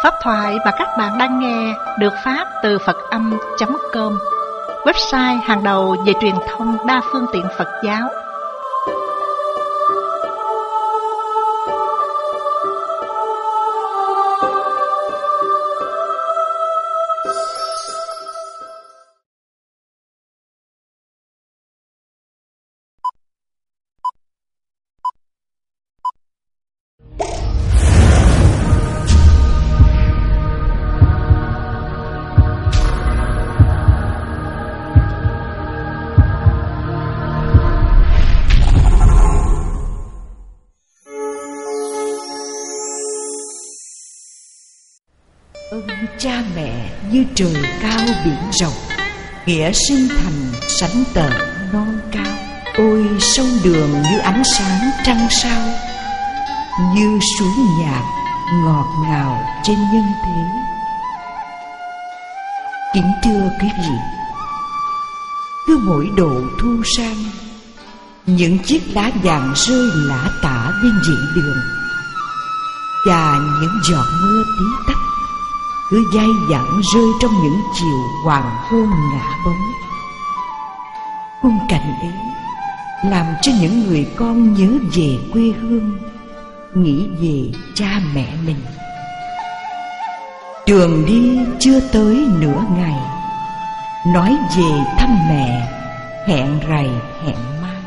Pháp thoại mà các bạn đang nghe được phát từ Phật-âm.com, website hàng đầu về truyền thông đa phương tiện Phật giáo. Ơn cha mẹ như trời cao biển rộng, nghĩa sinh thành sánh tờ non cao. Ôi sông đường như ánh sáng trăng sao, như suối nhạc ngọt ngào trên nhân thế. Kính thưa quý vị, cứ mỗi độ thu sang, những chiếc lá vàng rơi lả tả bên vệ đường, và những giọt mưa tí tách cứ dai dẳng rơi trong những chiều hoàng hôn ngả bóng. Khung cảnh ấy làm cho những người con nhớ về quê hương, nghĩ về cha mẹ mình. Đường đi chưa tới nửa ngày, nói về thăm mẹ, hẹn rày hẹn mai.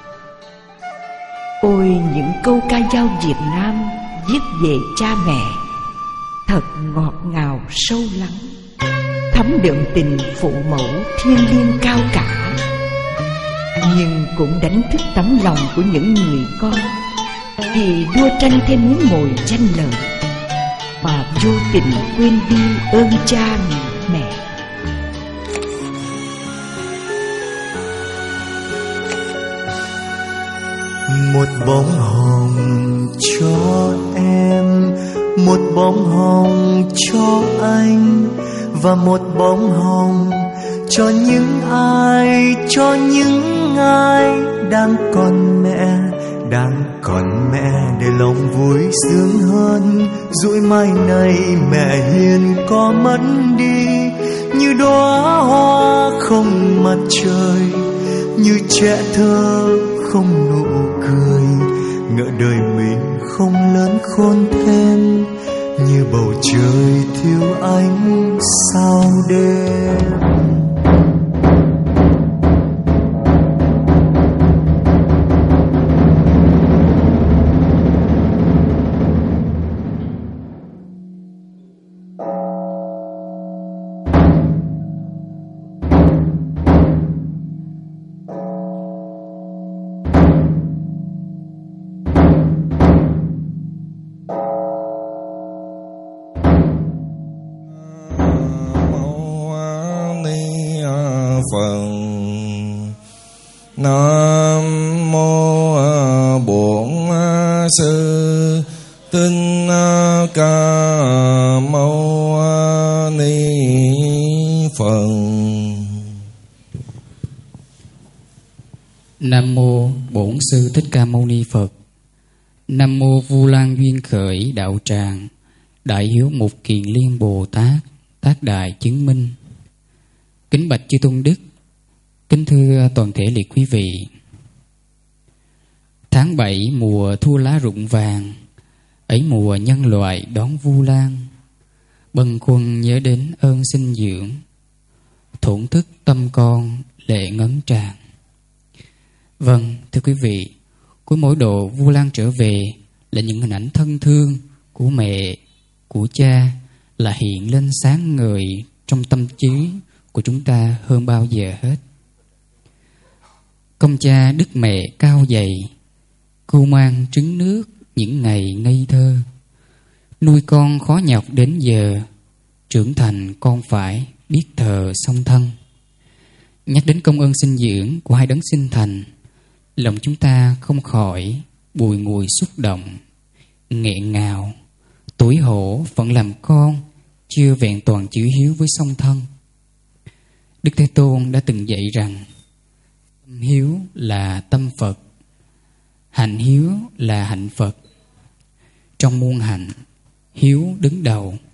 Ôi những câu ca dao Việt Nam viết về cha mẹ thật ngọt ngào sâu lắng, thấm đượm tình phụ mẫu thiêng liêng cao cả, nhưng cũng đánh thức tấm lòng của những người con vì đua tranh thêm miếng mồi danh lợi, mà vô tình quên đi ơn cha mẹ. Một bông hồng cho em, một bông hồng cho anh, và một bông hồng cho những ai đang còn mẹ để lòng vui sướng hơn. Dụi mai này mẹ hiền có mất đi, như đóa hoa không mặt trời, như trẻ thơ không nụ cười, ngỡ đời mình không lớn khôn thêm, như bầu trời thiếu ánh sao đêm. Nam mô Bổn Sư Thích Ca Mâu Ni Phật. Nam mô Bổn Sư Thích Ca Mâu Ni Phật. Nam mô Vu Lan Duyên Khởi Đạo Tràng Đại Hiếu Mục Kiền Liên Bồ Tát Tác Đại Chứng Minh. Kính bạch chư tôn đức, kính thưa toàn thể liệt quý vị. Tháng 7 mùa thu lá rụng vàng, ấy mùa nhân loại đón Vu Lan, bần khuâng nhớ đến ơn sinh dưỡng, thổn thức tâm con lệ ngấn tràn. Vâng, thưa quý vị, cuối mỗi độ Vu Lan trở về là những hình ảnh thân thương của mẹ, của cha là hiện lên sáng ngời trong tâm trí của chúng ta hơn bao giờ hết. Công cha đức mẹ cao dày, cưu mang trứng nước những ngày ngây thơ, nuôi con khó nhọc đến giờ, trưởng thành con phải biết thờ song thân. Nhắc đến công ơn sinh dưỡng của hai đấng sinh thành, lòng chúng ta không khỏi bùi ngùi xúc động, nghẹn ngào, tủi hổ vẫn làm con chưa vẹn toàn chữ hiếu với song thân. Đức Thế Tôn đã từng dạy rằng tâm hiếu là tâm Phật, hạnh hiếu là hạnh Phật. Trong muôn hạnh, hiếu đứng đầu,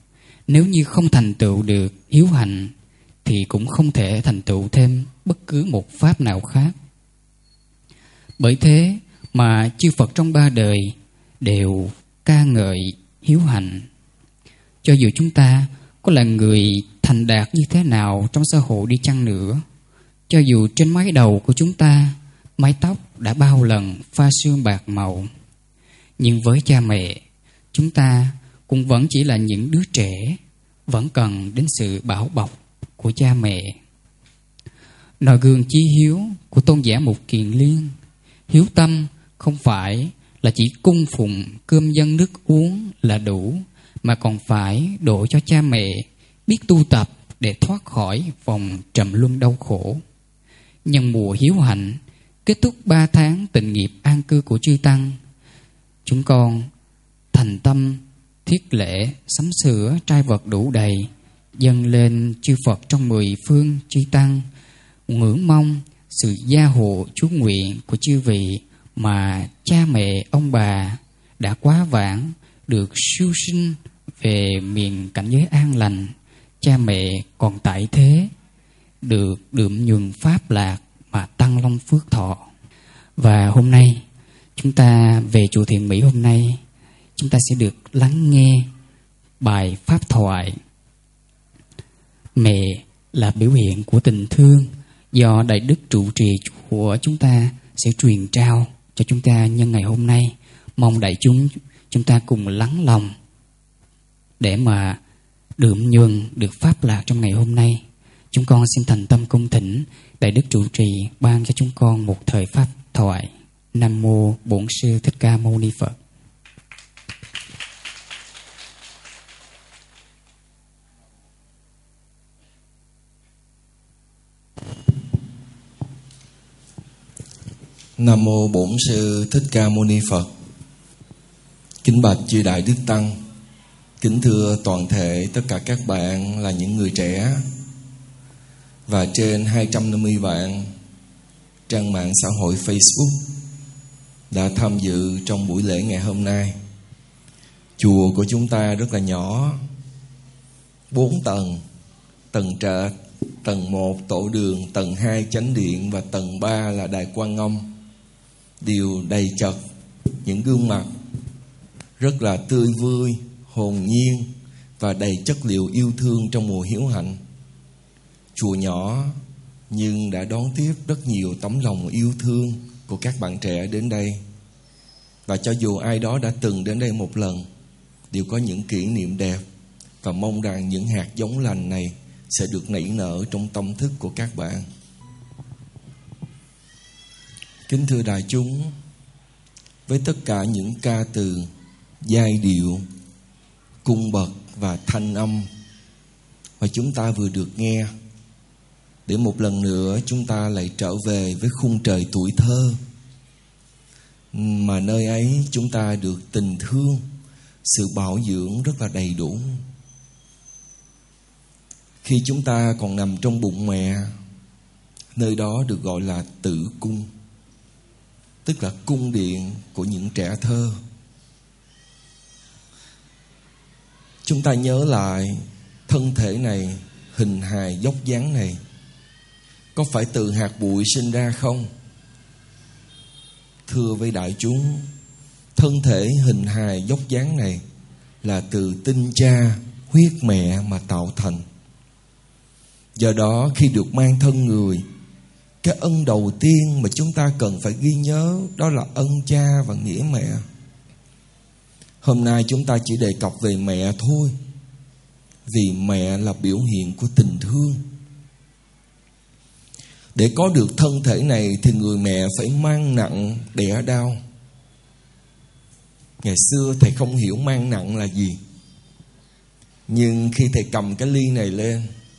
Nếu như không thành tựu được hiếu hạnh thì cũng không thể thành tựu thêm bất cứ một pháp nào khác. Bởi thế mà chư Phật trong ba đời đều ca ngợi hiếu hạnh. Cho dù chúng ta có là người thành đạt như thế nào trong xã hội đi chăng nữa, cho dù trên mái đầu của chúng ta mái tóc đã bao lần pha sương bạc màu, nhưng với cha mẹ, chúng ta cũng vẫn chỉ là những đứa trẻ, vẫn cần đến sự bảo bọc của cha mẹ. Noi gương chí hiếu của tôn giả Mục Kiền Liên, hiếu tâm không phải là chỉ cung phụng cơm dân nước uống là đủ, mà còn phải độ cho cha mẹ biết tu tập để thoát khỏi vòng trầm luân đau khổ. Nhân mùa hiếu hạnh, kết thúc 3 tháng tịnh nghiệp an cư của chư Tăng, chúng con thành tâm thiết lễ sắm sửa trai vật đủ đầy, dâng lên chư Phật trong 10 phương chư Tăng, ngưỡng mong sự gia hộ chú nguyện của chư vị mà cha mẹ ông bà đã quá vãng được siêu sinh về miền cảnh giới an lành, cha mẹ còn tại thế được đượm nhuần pháp lạc mà tăng long phước thọ. Và hôm nay chúng ta về chùa Thiện Mỹ, hôm nay chúng ta sẽ được lắng nghe bài pháp thoại Mẹ là biểu hiện của tình thương do Đại Đức trụ trì của chúng ta sẽ truyền trao cho chúng ta nhân ngày hôm nay. Mong đại chúng ta cùng lắng lòng để mà đượm nhuần được pháp lạc trong ngày hôm nay. Chúng con xin thành tâm cung thỉnh Đại Đức trụ trì ban cho chúng con một thời pháp thoại. Nam mô Bổn Sư Thích Ca Mâu Ni Phật. Nam mô Bổn Sư Thích Ca Mâu Ni Phật. Kính bạch chư Đại Đức Tăng, kính thưa toàn thể tất cả các bạn là những người trẻ và trên 250 vạn trang mạng xã hội Facebook đã tham dự trong buổi lễ ngày hôm nay. Chùa của chúng ta rất là nhỏ, 4 tầng, tầng trệt, tầng 1 tổ đường, tầng 2 chánh điện và tầng 3 là đài Quan Âm, đều đầy chật những gương mặt rất là tươi vui, hồn nhiên và đầy chất liệu yêu thương trong mùa hiếu hạnh. Chùa nhỏ nhưng đã đón tiếp rất nhiều tấm lòng yêu thương của các bạn trẻ đến đây. Và cho dù ai đó đã từng đến đây một lần, đều có những kỷ niệm đẹp và mong rằng những hạt giống lành này sẽ được nảy nở trong tâm thức của các bạn. Kính thưa đại chúng, với tất cả những ca từ, giai điệu, cung bậc và thanh âm mà chúng ta vừa được nghe, để một lần nữa chúng ta lại trở về với khung trời tuổi thơ, mà nơi ấy chúng ta được tình thương, sự bảo dưỡng rất là đầy đủ. Khi chúng ta còn nằm trong bụng mẹ, nơi đó được gọi là tử cung, tức là cung điện của những trẻ thơ. Chúng ta nhớ lại thân thể này, hình hài dốc dáng này có phải từ hạt bụi sinh ra không? Thưa với đại chúng, thân thể hình hài dốc dáng này là từ tinh cha, huyết mẹ mà tạo thành. Do đó khi được mang thân người, cái ân đầu tiên mà chúng ta cần phải ghi nhớ đó là ân cha và nghĩa mẹ. Hôm nay chúng ta chỉ đề cập về mẹ thôi, vì mẹ là biểu hiện của tình thương. Để có được thân thể này thì người mẹ phải mang nặng đẻ đau. Ngày xưa thầy không hiểu mang nặng là gì, nhưng khi thầy cầm cái ly này lên,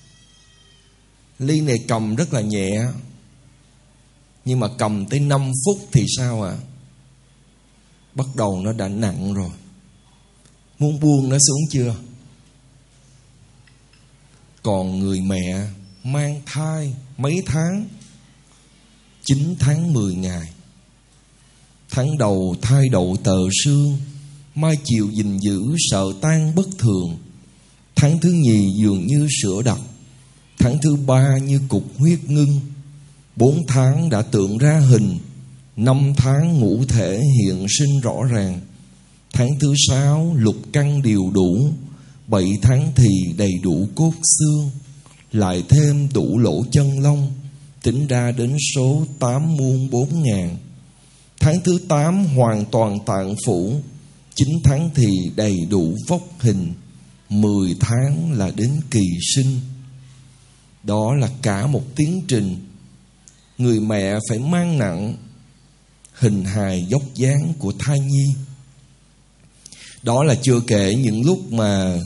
ly này cầm rất là nhẹ, nhưng mà cầm tới 5 phút thì sao ạ? Bắt đầu nó đã nặng rồi. Muốn buông nó xuống chưa? Còn người mẹ mang thai mấy tháng, 9 tháng 10 ngày. Tháng đầu thai đậu tờ sương, mai chiều gìn giữ sợ tan bất thường. Tháng thứ nhì dường như sữa đặc, tháng thứ ba như cục huyết ngưng. 4 tháng đã tượng ra hình, 5 tháng ngũ thể hiện sinh rõ ràng. Tháng thứ 6 lục căn đều đủ, 7 tháng thì đầy đủ cốt xương, lại thêm đủ lỗ chân lông, tính ra đến số 8 muôn 4 ngàn. Tháng thứ 8 hoàn toàn tạng phủ, 9 tháng thì đầy đủ vóc hình, 10 tháng là đến kỳ sinh. Đó là cả một tiến trình. Người mẹ phải mang nặng hình hài dốc dáng của thai nhi. Đó là chưa kể những lúc mà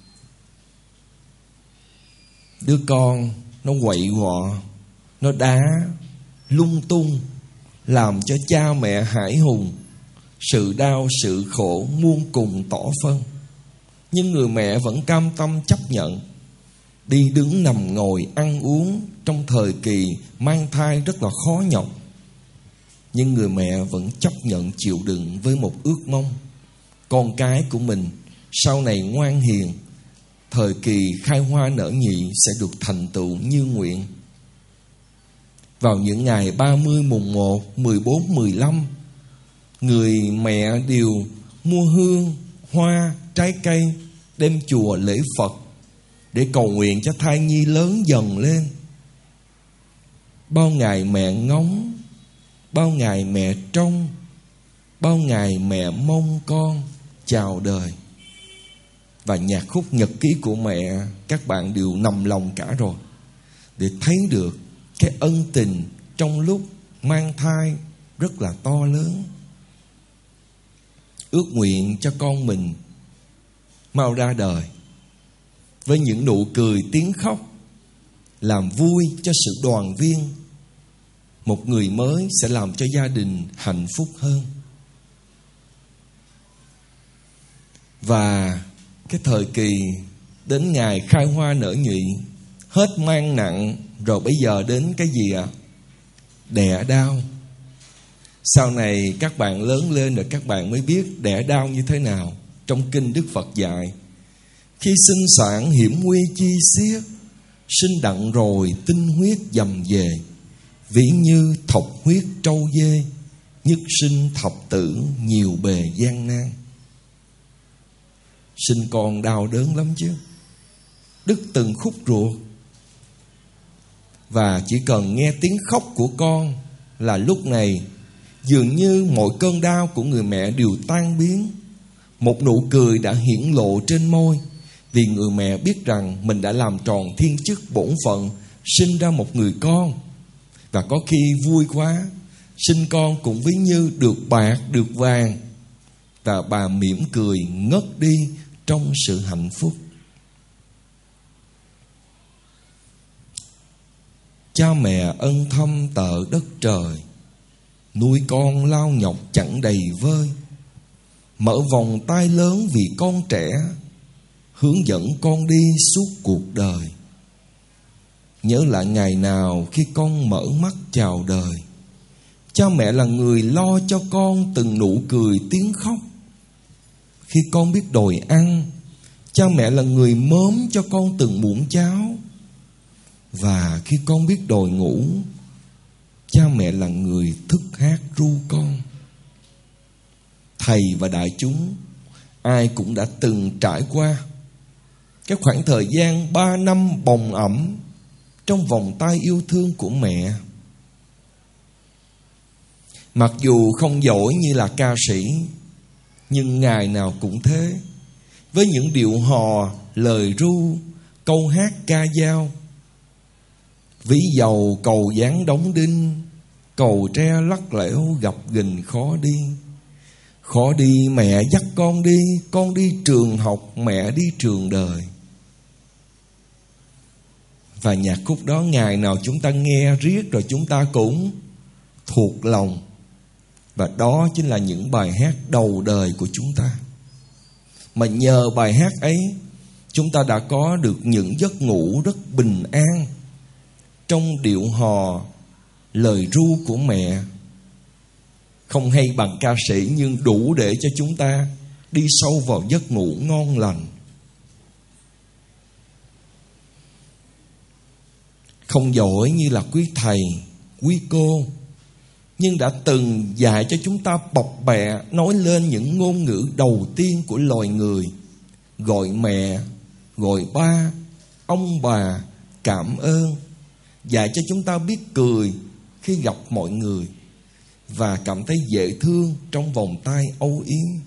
đứa con nó quậy quọ, nó đá lung tung, làm cho cha mẹ hãi hùng, sự đau sự khổ muôn cùng tỏ phân. Nhưng người mẹ vẫn cam tâm chấp nhận, đi đứng nằm ngồi ăn uống. Trong thời kỳ mang thai rất là khó nhọc, nhưng người mẹ vẫn chấp nhận chịu đựng với một ước mong: con cái của mình sau này ngoan hiền, thời kỳ khai hoa nở nhị sẽ được thành tựu như nguyện. Vào những ngày 30, mùng 1, 14, 15, người mẹ đều mua hương, hoa, trái cây đem chùa lễ Phật để cầu nguyện cho thai nhi lớn dần lên. Bao ngày mẹ ngóng, bao ngày mẹ trông, bao ngày mẹ mong con chào đời. Và nhạc khúc nhật ký của mẹ các bạn đều nằm lòng cả rồi, để thấy được cái ân tình trong lúc mang thai rất là to lớn. Ước nguyện cho con mình mau ra đời với những nụ cười tiếng khóc, làm vui cho sự đoàn viên. Một người mới sẽ làm cho gia đình hạnh phúc hơn. Và cái thời kỳ đến ngày khai hoa nở nhụy, hết mang nặng rồi, bây giờ đến cái gì ạ? Đẻ đau. Sau này các bạn lớn lên rồi các bạn mới biết đẻ đau như thế nào. Trong kinh Đức Phật dạy: khi sinh sản hiểm nguy chi xiết, sinh đặng rồi tinh huyết dầm về, ví như thọc huyết trâu dê, nhất sinh thập tử nhiều bề gian nan. Sinh con đau đớn lắm chứ, đứt từng khúc ruột. Và chỉ cần nghe tiếng khóc của con là lúc này dường như mọi cơn đau của người mẹ đều tan biến. Một nụ cười đã hiển lộ trên môi, vì người mẹ biết rằng mình đã làm tròn thiên chức bổn phận, sinh ra một người con. Và có khi vui quá, sinh con cũng ví như được bạc, được vàng. Và bà mỉm cười ngất đi trong sự hạnh phúc. Cha mẹ ân thâm tợ đất trời, nuôi con lao nhọc chẳng đầy vơi. Mở vòng tay lớn vì con trẻ, hướng dẫn con đi suốt cuộc đời. Nhớ lại ngày nào khi con mở mắt chào đời, cha mẹ là người lo cho con từng nụ cười tiếng khóc. Khi con biết đòi ăn, cha mẹ là người mớm cho con từng muỗng cháo. Và khi con biết đòi ngủ, cha mẹ là người thức hát ru con. Thầy và đại chúng ai cũng đã từng trải qua cái khoảng thời gian 3 năm bồng ẵm trong vòng tay yêu thương của mẹ. Mặc dù không giỏi như là ca sĩ, nhưng ngày nào cũng thế, với những điệu hò, lời ru, câu hát ca dao. Ví dầu cầu dáng đóng đinh, cầu tre lắc lẻo gặp gình khó đi. Khó đi mẹ dắt con đi trường học, mẹ đi trường đời. Và nhạc khúc đó ngày nào chúng ta nghe riết rồi chúng ta cũng thuộc lòng. Và đó chính là những bài hát đầu đời của chúng ta. Mà nhờ bài hát ấy, chúng ta đã có được những giấc ngủ rất bình an trong điệu hò, lời ru của mẹ. Không hay bằng ca sĩ, nhưng đủ để cho chúng ta đi sâu vào giấc ngủ ngon lành. không giỏi như là quý thầy, quý cô, nhưng đã từng dạy cho chúng ta bập bẹ nói lên những ngôn ngữ đầu tiên của loài người, gọi mẹ, gọi ba, ông bà, cảm ơn, dạy cho chúng ta biết cười khi gặp mọi người và cảm thấy dễ thương trong vòng tay âu yếm.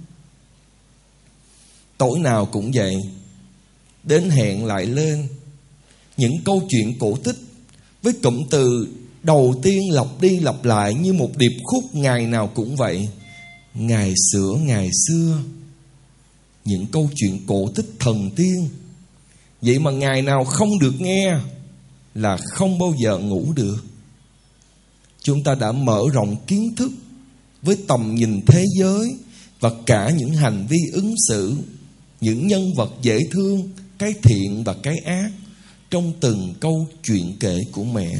Tối nào cũng vậy, đến hẹn lại lên những câu chuyện cổ tích với cụm từ đầu tiên lặp đi lặp lại như một điệp khúc ngày nào cũng vậy. Ngày xưa, những câu chuyện cổ tích thần tiên. Vậy mà ngày nào không được nghe là không bao giờ ngủ được. Chúng ta đã mở rộng kiến thức với tầm nhìn thế giới và cả những hành vi ứng xử, những nhân vật dễ thương, cái thiện và cái ác trong từng câu chuyện kể của mẹ.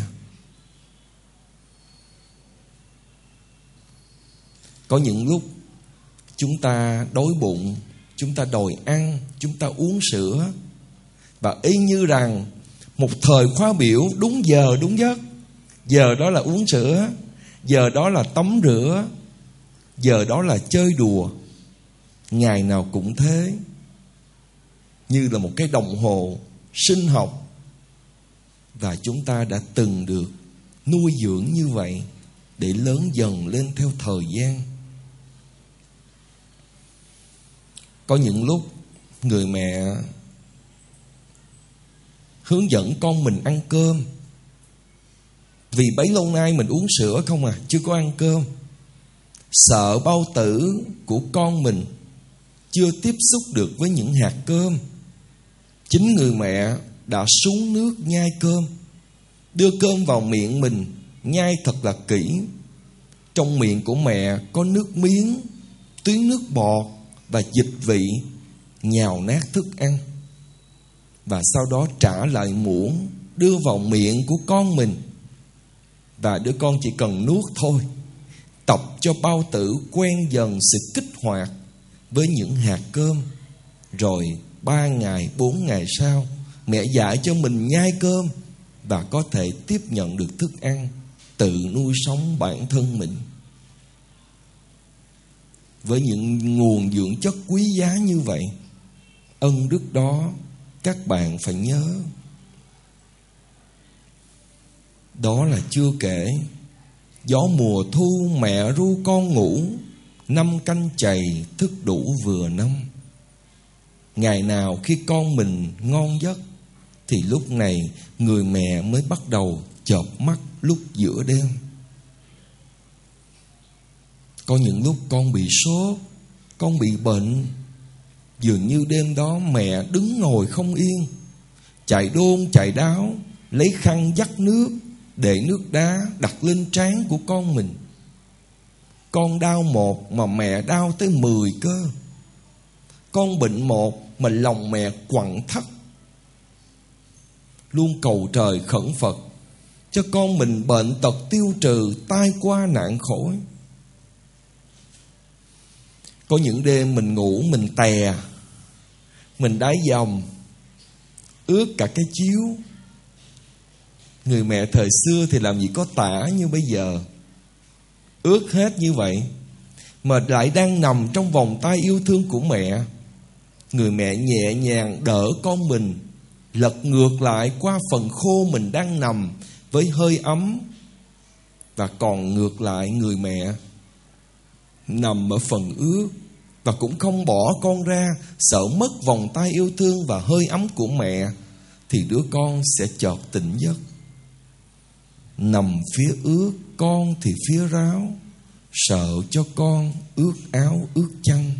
Có những lúc chúng ta đói bụng, chúng ta đòi ăn, chúng ta uống sữa, và y như rằng một thời khóa biểu đúng giờ đúng giấc. Giờ đó là uống sữa, giờ đó là tắm rửa, giờ đó là chơi đùa. Ngày nào cũng thế, như là một cái đồng hồ sinh học. Và chúng ta đã từng được nuôi dưỡng như vậy để lớn dần lên theo thời gian. Có những lúc người mẹ hướng dẫn con mình ăn cơm, vì bấy lâu nay mình uống sữa không à, chưa có ăn cơm. Sợ bao tử của con mình chưa tiếp xúc được với những hạt cơm, chính người mẹ đã xuống nước nhai cơm, đưa cơm vào miệng mình, nhai thật là kỹ. Trong miệng của mẹ có nước miếng, tuyến nước bọt và dịch vị nhào nát thức ăn. Và sau đó trả lại muỗng, đưa vào miệng của con mình. Và đứa con chỉ cần nuốt thôi, tập cho bao tử quen dần sự kích hoạt với những hạt cơm. Rồi 3 ngày, 4 ngày sau, mẹ dạy cho mình nhai cơm và có thể tiếp nhận được thức ăn, tự nuôi sống bản thân mình. Với những nguồn dưỡng chất quý giá như vậy, ân đức đó các bạn phải nhớ. Đó là chưa kể gió mùa thu mẹ ru con ngủ, 5 canh chày thức đủ vừa năm. Ngày nào khi con mình ngon giấc thì lúc này người mẹ mới bắt đầu chợp mắt lúc giữa đêm. Có những lúc con bị sốt, con bị bệnh, dường như đêm đó mẹ đứng ngồi không yên, chạy đôn chạy đáo, lấy khăn dắt nước, để nước đá đặt lên trán của con mình. Con đau một mà mẹ đau tới 10 cơ. Con bệnh một mà lòng mẹ quặn thắt. Luôn cầu trời khẩn Phật cho con mình bệnh tật tiêu trừ, tai qua nạn khỏi. Có những đêm mình ngủ mình tè, mình đái dòng, ướt cả cái chiếu. Người mẹ thời xưa thì làm gì có tả như bây giờ, ướt hết như vậy, mà lại đang nằm trong vòng tay yêu thương của mẹ. Người mẹ nhẹ nhàng đỡ con mình lật ngược lại qua phần khô mình đang nằm với hơi ấm. Và còn ngược lại, người mẹ nằm ở phần ướt và cũng không bỏ con ra, sợ mất vòng tay yêu thương và hơi ấm của mẹ thì đứa con sẽ chợt tỉnh giấc. Nằm phía ướt, con thì phía ráo, sợ cho con ướt áo ướt chăn.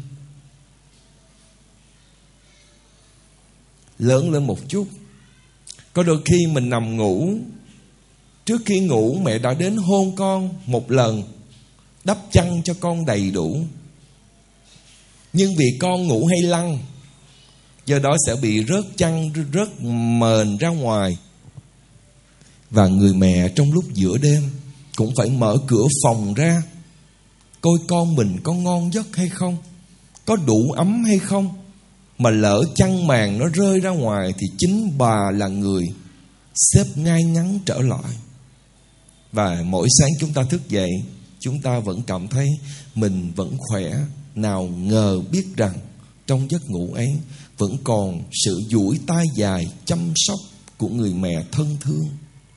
Lớn lên một chút, có đôi khi mình nằm ngủ, trước khi ngủ mẹ đã đến hôn con một lần, đắp chăn cho con đầy đủ. Nhưng vì con ngủ hay lăn, do đó sẽ bị rớt chăn, rớt mền ra ngoài. Và người mẹ trong lúc giữa đêm cũng phải mở cửa phòng ra, coi con mình có ngon giấc hay không, có đủ ấm hay không. Mà lỡ chăn màn nó rơi ra ngoài thì chính bà là người xếp ngay ngắn trở lại. Và mỗi sáng chúng ta thức dậy, chúng ta vẫn cảm thấy mình vẫn khỏe. Nào ngờ biết rằng trong giấc ngủ ấy vẫn còn sự duỗi tay dài chăm sóc của người mẹ thân thương.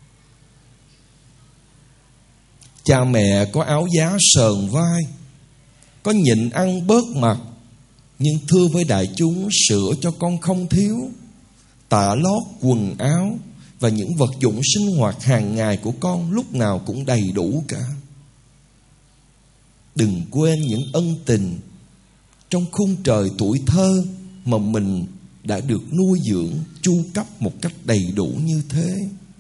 Cha mẹ có áo giá sờn vai, có nhịn ăn bớt mặt, nhưng thưa với đại chúng, sữa cho con không thiếu, tả lót, quần áo và những vật dụng sinh hoạt hàng ngày của con lúc nào cũng đầy đủ cả. Đừng quên những ân tình trong khung trời tuổi thơ mà mình đã được nuôi dưỡng chu cấp một cách đầy đủ như thế.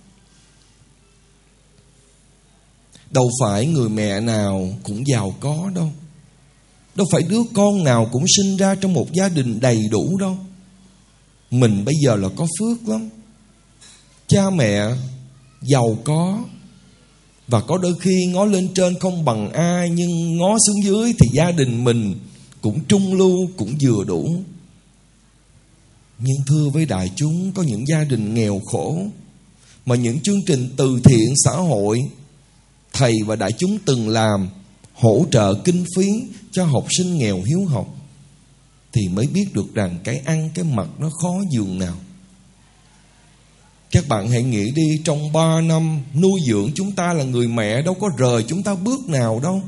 Đâu phải người mẹ nào cũng giàu có đâu. Đâu phải đứa con nào cũng sinh ra trong một gia đình đầy đủ đâu. Mình bây giờ là có phước lắm. Cha mẹ giàu có, và có đôi khi ngó lên trên không bằng ai, nhưng ngó xuống dưới thì gia đình mình cũng trung lưu, cũng vừa đủ. Nhưng thưa với đại chúng, có những gia đình nghèo khổ mà những chương trình từ thiện xã hội thầy và đại chúng từng làm, hỗ trợ kinh phí cho học sinh nghèo hiếu học, thì mới biết được rằng cái ăn cái mặc nó khó dường nào. Các bạn hãy nghĩ đi, trong 3 năm nuôi dưỡng chúng ta là người mẹ đâu có rời chúng ta bước nào đâu.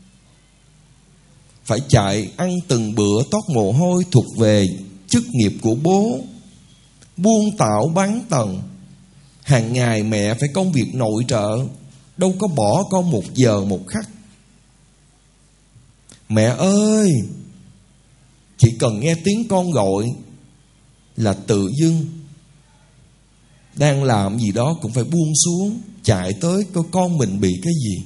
Phải chạy ăn từng bữa toát mồ hôi thuộc về chức nghiệp của bố, buôn tảo bán tần. Hàng ngày mẹ phải công việc nội trợ, đâu có bỏ con một giờ một khắc. Mẹ ơi, chỉ cần nghe tiếng con gọi là tự dưng đang làm gì đó cũng phải buông xuống, chạy tới coi con mình bị cái gì.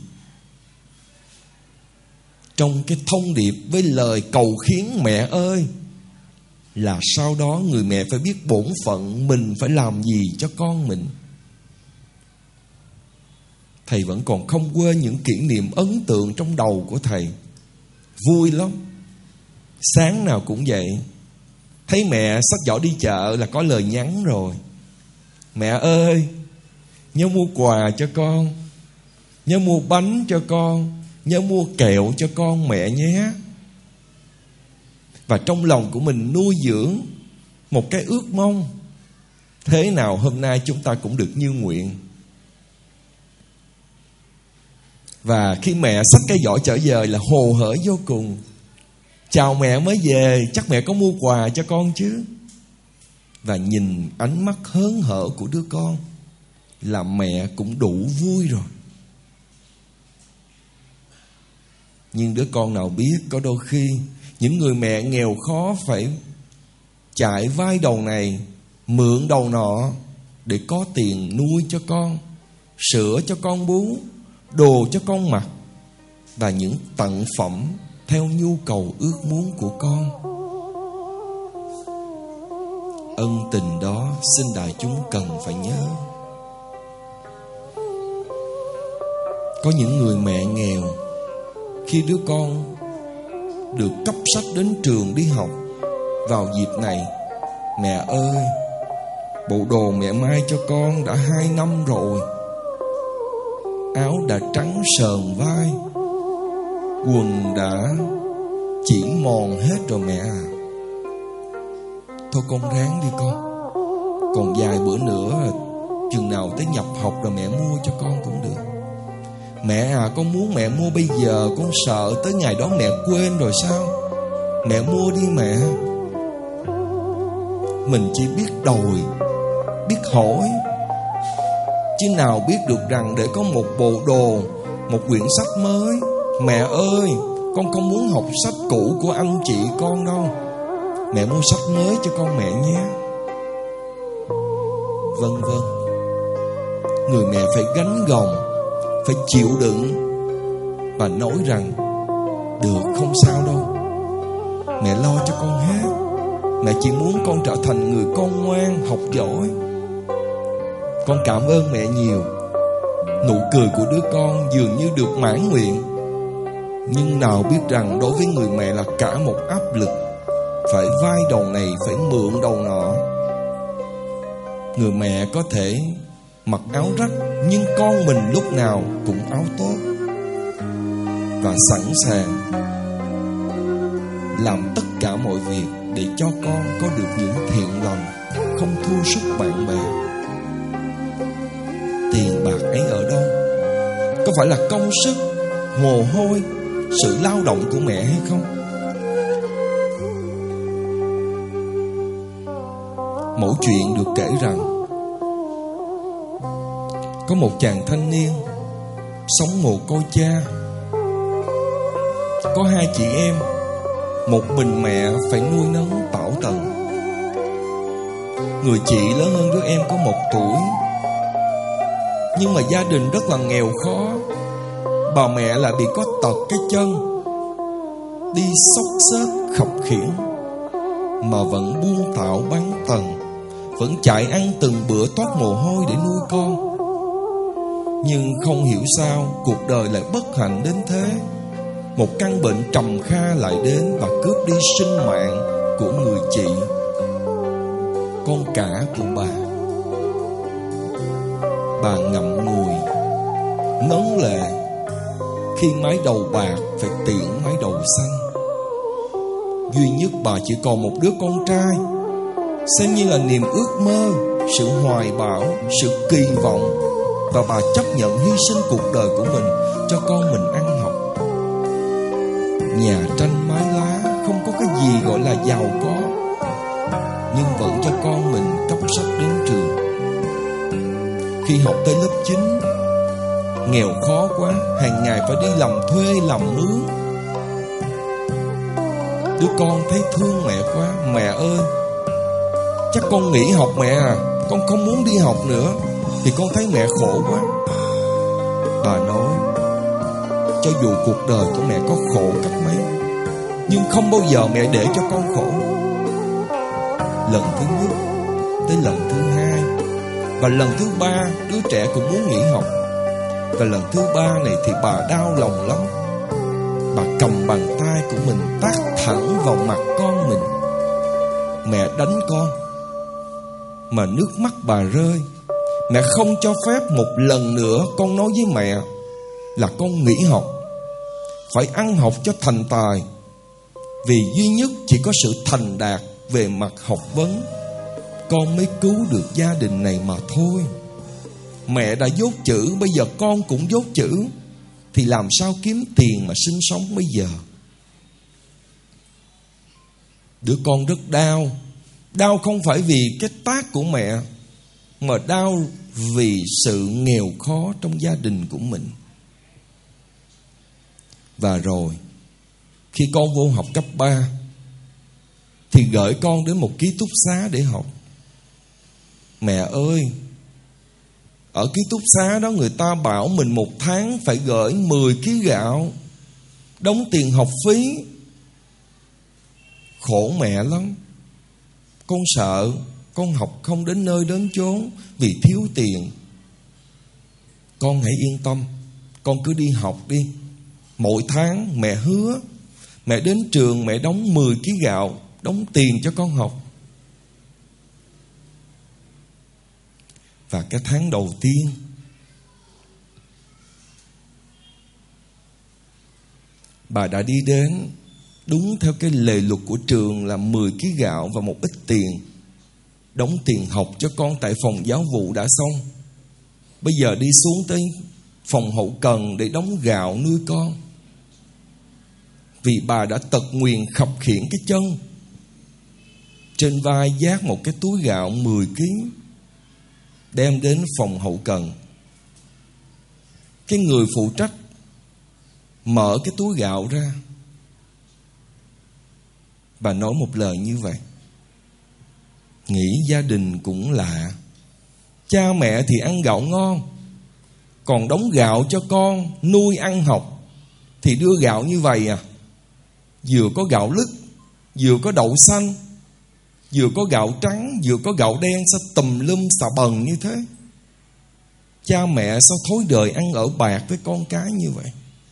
Trong cái thông điệp với lời cầu khiến mẹ ơi, là sau đó người mẹ phải biết bổn phận mình phải làm gì cho con mình. Thầy vẫn còn không quên những kỷ niệm ấn tượng trong đầu của thầy. Vui lắm. Sáng nào cũng vậy, thấy mẹ xách giỏ đi chợ là có lời nhắn rồi. Mẹ ơi, nhớ mua quà cho con, nhớ mua bánh cho con, nhớ mua kẹo cho con mẹ nhé. Và trong lòng của mình nuôi dưỡng một cái ước mong, thế nào hôm nay chúng ta cũng được như nguyện. Và khi mẹ xách cái giỏ trở về là hồ hởi vô cùng. Chào mẹ mới về, chắc mẹ có mua quà cho con chứ. Và nhìn ánh mắt hớn hở của đứa con là mẹ cũng đủ vui rồi. Nhưng đứa con nào biết, có đôi khi những người mẹ nghèo khó phải chạy vai đầu này, mượn đầu nọ để có tiền nuôi cho con, sữa cho con bú, đồ cho con mặc, và những tặng phẩm theo nhu cầu ước muốn của con. Ân tình đó xin đại chúng cần phải nhớ. Có những người mẹ nghèo, khi đứa con được cấp sách đến trường đi học vào dịp này, mẹ ơi, bộ đồ mẹ may cho con đã 2 năm rồi, áo đã trắng sờn vai, quần đã chỉ mòn hết rồi mẹ à. Thôi con ráng đi con, còn vài bữa nữa chừng nào tới nhập học rồi mẹ mua cho con cũng được. Mẹ à, con muốn mẹ mua bây giờ, con sợ tới ngày đó mẹ quên rồi sao. Mẹ mua đi mẹ. Mình chỉ biết đòi, biết hỏi, chứ nào biết được rằng để có một bộ đồ, một quyển sách mới. Mẹ ơi, con không muốn học sách cũ của anh chị con đâu, mẹ mua sách mới cho con mẹ nhé. Vân vân. Người mẹ phải gánh gồng, phải chịu đựng và nói rằng được, không sao đâu, mẹ lo cho con hết. Mẹ chỉ muốn con trở thành người con ngoan, học giỏi. Con cảm ơn mẹ nhiều. Nụ cười của đứa con dường như được mãn nguyện, nhưng nào biết rằng đối với người mẹ là cả một áp lực, phải vai đầu này, phải mượn đầu nọ. Người mẹ có thể mặc áo rách, nhưng con mình lúc nào cũng áo tốt và sẵn sàng làm tất cả mọi việc để cho con có được những thiện lành, không thua sút bạn bè. Tiền bạc ấy ở đâu? Có phải là công sức, mồ hôi, sự lao động của mẹ hay không? Mẫu chuyện được kể rằng có một chàng thanh niên sống mồ côi cha. Có 2 chị em, một mình mẹ phải nuôi nấng tảo tần. Người chị lớn hơn đứa em có 1 tuổi, nhưng mà gia đình rất là nghèo khó. Bà mẹ lại bị có tật cái chân, đi xốc xếch khập khiễng, mà vẫn buôn tảo bán tần, vẫn chạy ăn từng bữa toát mồ hôi để nuôi con. Nhưng không hiểu sao cuộc đời lại bất hạnh đến thế. Một căn bệnh trầm kha lại đến và cướp đi sinh mạng của người chị, con cả của bà. Bà ngậm ngùi, ngấn lệ khi mái đầu bạc phải tiễn mái đầu xanh. Duy nhất bà chỉ còn một đứa con trai, xem như là niềm ước mơ, sự hoài bão, sự kỳ vọng. Và bà chấp nhận hy sinh cuộc đời của mình cho con mình ăn học. Nhà tranh mái lá, không có cái gì gọi là giàu có, nhưng vẫn cho con mình cấp sách đến trường. Khi học tới lớp 9, nghèo khó quá, hàng ngày phải đi làm thuê làm mướn. Đứa con thấy thương mẹ quá: "Mẹ ơi, chắc con nghỉ học mẹ à, con không muốn đi học nữa, thì con thấy mẹ khổ quá." Bà nói cho dù cuộc đời của mẹ có khổ cách mấy, nhưng không bao giờ mẹ để cho con khổ. Lần thứ nhất tới lần thứ 2 và lần thứ 3, đứa trẻ cũng muốn nghỉ học. Và lần thứ 3 này thì bà đau lòng lắm. Bà cầm bàn tay của mình tát thẳng vào mặt con mình. Mẹ đánh con mà nước mắt bà rơi. Mẹ không cho phép một lần nữa con nói với mẹ là con nghỉ học, phải ăn học cho thành tài. Vì duy nhất chỉ có sự thành đạt về mặt học vấn, con mới cứu được gia đình này mà thôi. Mẹ đã dốt chữ, bây giờ con cũng dốt chữ, thì làm sao kiếm tiền mà sinh sống bây giờ? Đứa con rất đau. Đau không phải vì cái tát của mẹ, mà đau vì sự nghèo khó trong gia đình của mình. Và rồi khi con vô học cấp 3 thì gửi con đến một ký túc xá để học. Mẹ ơi, ở ký túc xá đó người ta bảo mình một tháng phải gửi 10 kg gạo, đóng tiền học phí. Khổ mẹ lắm. Con sợ con học không đến nơi đến chốn vì thiếu tiền. Con hãy yên tâm, con cứ đi học đi. Mỗi tháng mẹ hứa, mẹ đến trường mẹ đóng 10 kg gạo, đóng tiền cho con học. Và cái tháng đầu tiên, bà đã đi đến đúng theo cái lề luật của trường là 10 kg gạo và một ít tiền, đóng tiền học cho con tại phòng giáo vụ đã xong. Bây giờ đi xuống tới phòng hậu cần để đóng gạo nuôi con. Vì bà đã tật nguyền khập khiễng cái chân, trên vai vác một cái túi gạo 10 kg, đem đến phòng hậu cần. Cái người phụ trách mở cái túi gạo ra, bà nói một lời như vậy: nghĩ gia đình cũng lạ, cha mẹ thì ăn gạo ngon, còn đóng gạo cho con nuôi ăn học thì đưa gạo như vậy à? Vừa có gạo lứt, vừa có đậu xanh, vừa có gạo trắng, vừa có gạo đen, sao tùm lum xà bần như thế? Cha mẹ sao thối đời ăn ở bạc với con cái như vậy?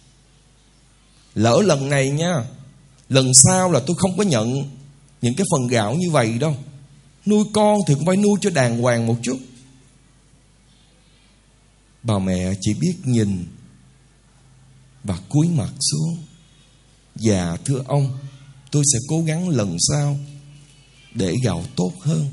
Lỡ lần này nha, lần sau là tôi không có nhận những cái phần gạo như vậy đâu. Nuôi con thì cũng phải nuôi cho đàng hoàng một chút. Bà mẹ chỉ biết nhìn và cúi mặt xuống. Dạ thưa ông, tôi sẽ cố gắng lần sau để gạo tốt hơn.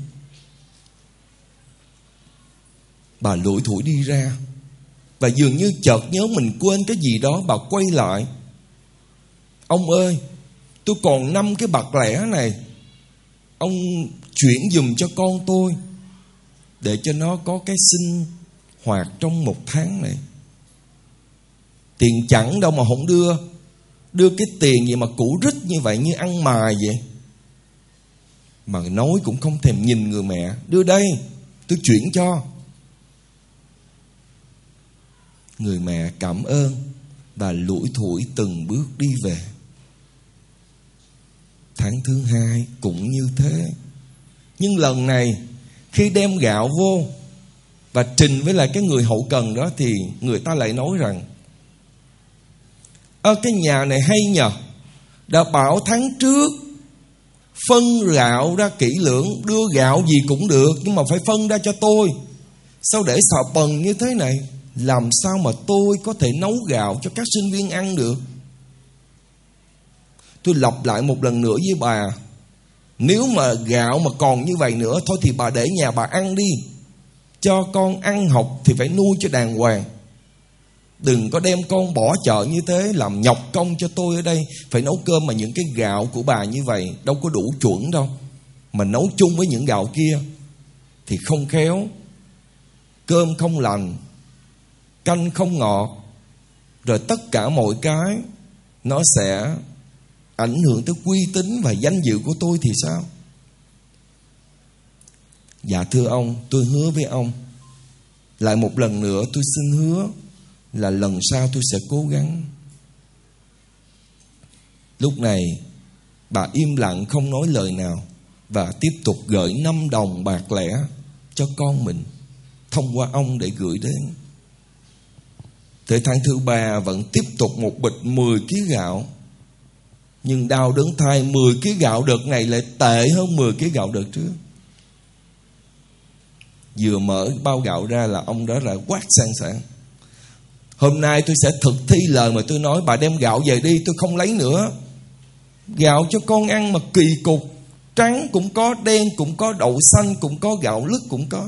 Bà lủi thủi đi ra, và dường như chợt nhớ mình quên cái gì đó, bà quay lại. Ông ơi, tôi còn 5 cái bạc lẻ này, ông chuyển giùm cho con tôi để cho nó có cái sinh hoạt trong 1 tháng này. Tiền chẳng đâu mà không đưa. Đưa cái tiền gì mà cũ rích như vậy, như ăn mài vậy. Mà nói cũng không thèm nhìn người mẹ. Đưa đây, tôi chuyển cho. Người mẹ cảm ơn và lủi thủi từng bước đi về. Tháng thứ 2 cũng như thế. Nhưng lần này khi đem gạo vô và trình với lại cái người hậu cần đó, thì người ta lại nói rằng: cái nhà này hay nhờ, đã bảo tháng trước phân gạo ra kỹ lưỡng, đưa gạo gì cũng được, nhưng mà phải phân ra cho tôi. Sao để xào bần như thế này? Làm sao mà tôi có thể nấu gạo cho các sinh viên ăn được? Tôi lặp lại một lần nữa với bà: nếu mà gạo mà còn như vậy nữa, thôi thì bà để nhà bà ăn đi. Cho con ăn học thì phải nuôi cho đàng hoàng. Đừng có đem con bỏ chợ như thế, làm nhọc công cho tôi ở đây phải nấu cơm. Mà những cái gạo của bà như vậy đâu có đủ chuẩn đâu, mà nấu chung với những gạo kia thì không khéo, cơm không lành, canh không ngọt, rồi tất cả mọi cái nó sẽ ảnh hưởng tới uy tín và danh dự của tôi thì sao? Dạ thưa ông, tôi hứa với ông, lại một lần nữa tôi xin hứa là lần sau tôi sẽ cố gắng. Lúc này bà im lặng không nói lời nào, và tiếp tục gửi 5 đồng bạc lẻ cho con mình thông qua ông để gửi đến. Tới tháng thứ 3 vẫn tiếp tục một bịch 10 kg gạo. Nhưng đau đớn thay, 10 kg gạo đợt này lại tệ hơn 10 kg gạo đợt trước. Vừa mở bao gạo ra là ông đó lại quát sang sảng: hôm nay tôi sẽ thực thi lời mà tôi nói. Bà đem gạo về đi, tôi không lấy nữa. Gạo cho con ăn mà kỳ cục, trắng cũng có, đen cũng có, đậu xanh cũng có, gạo lứt cũng có.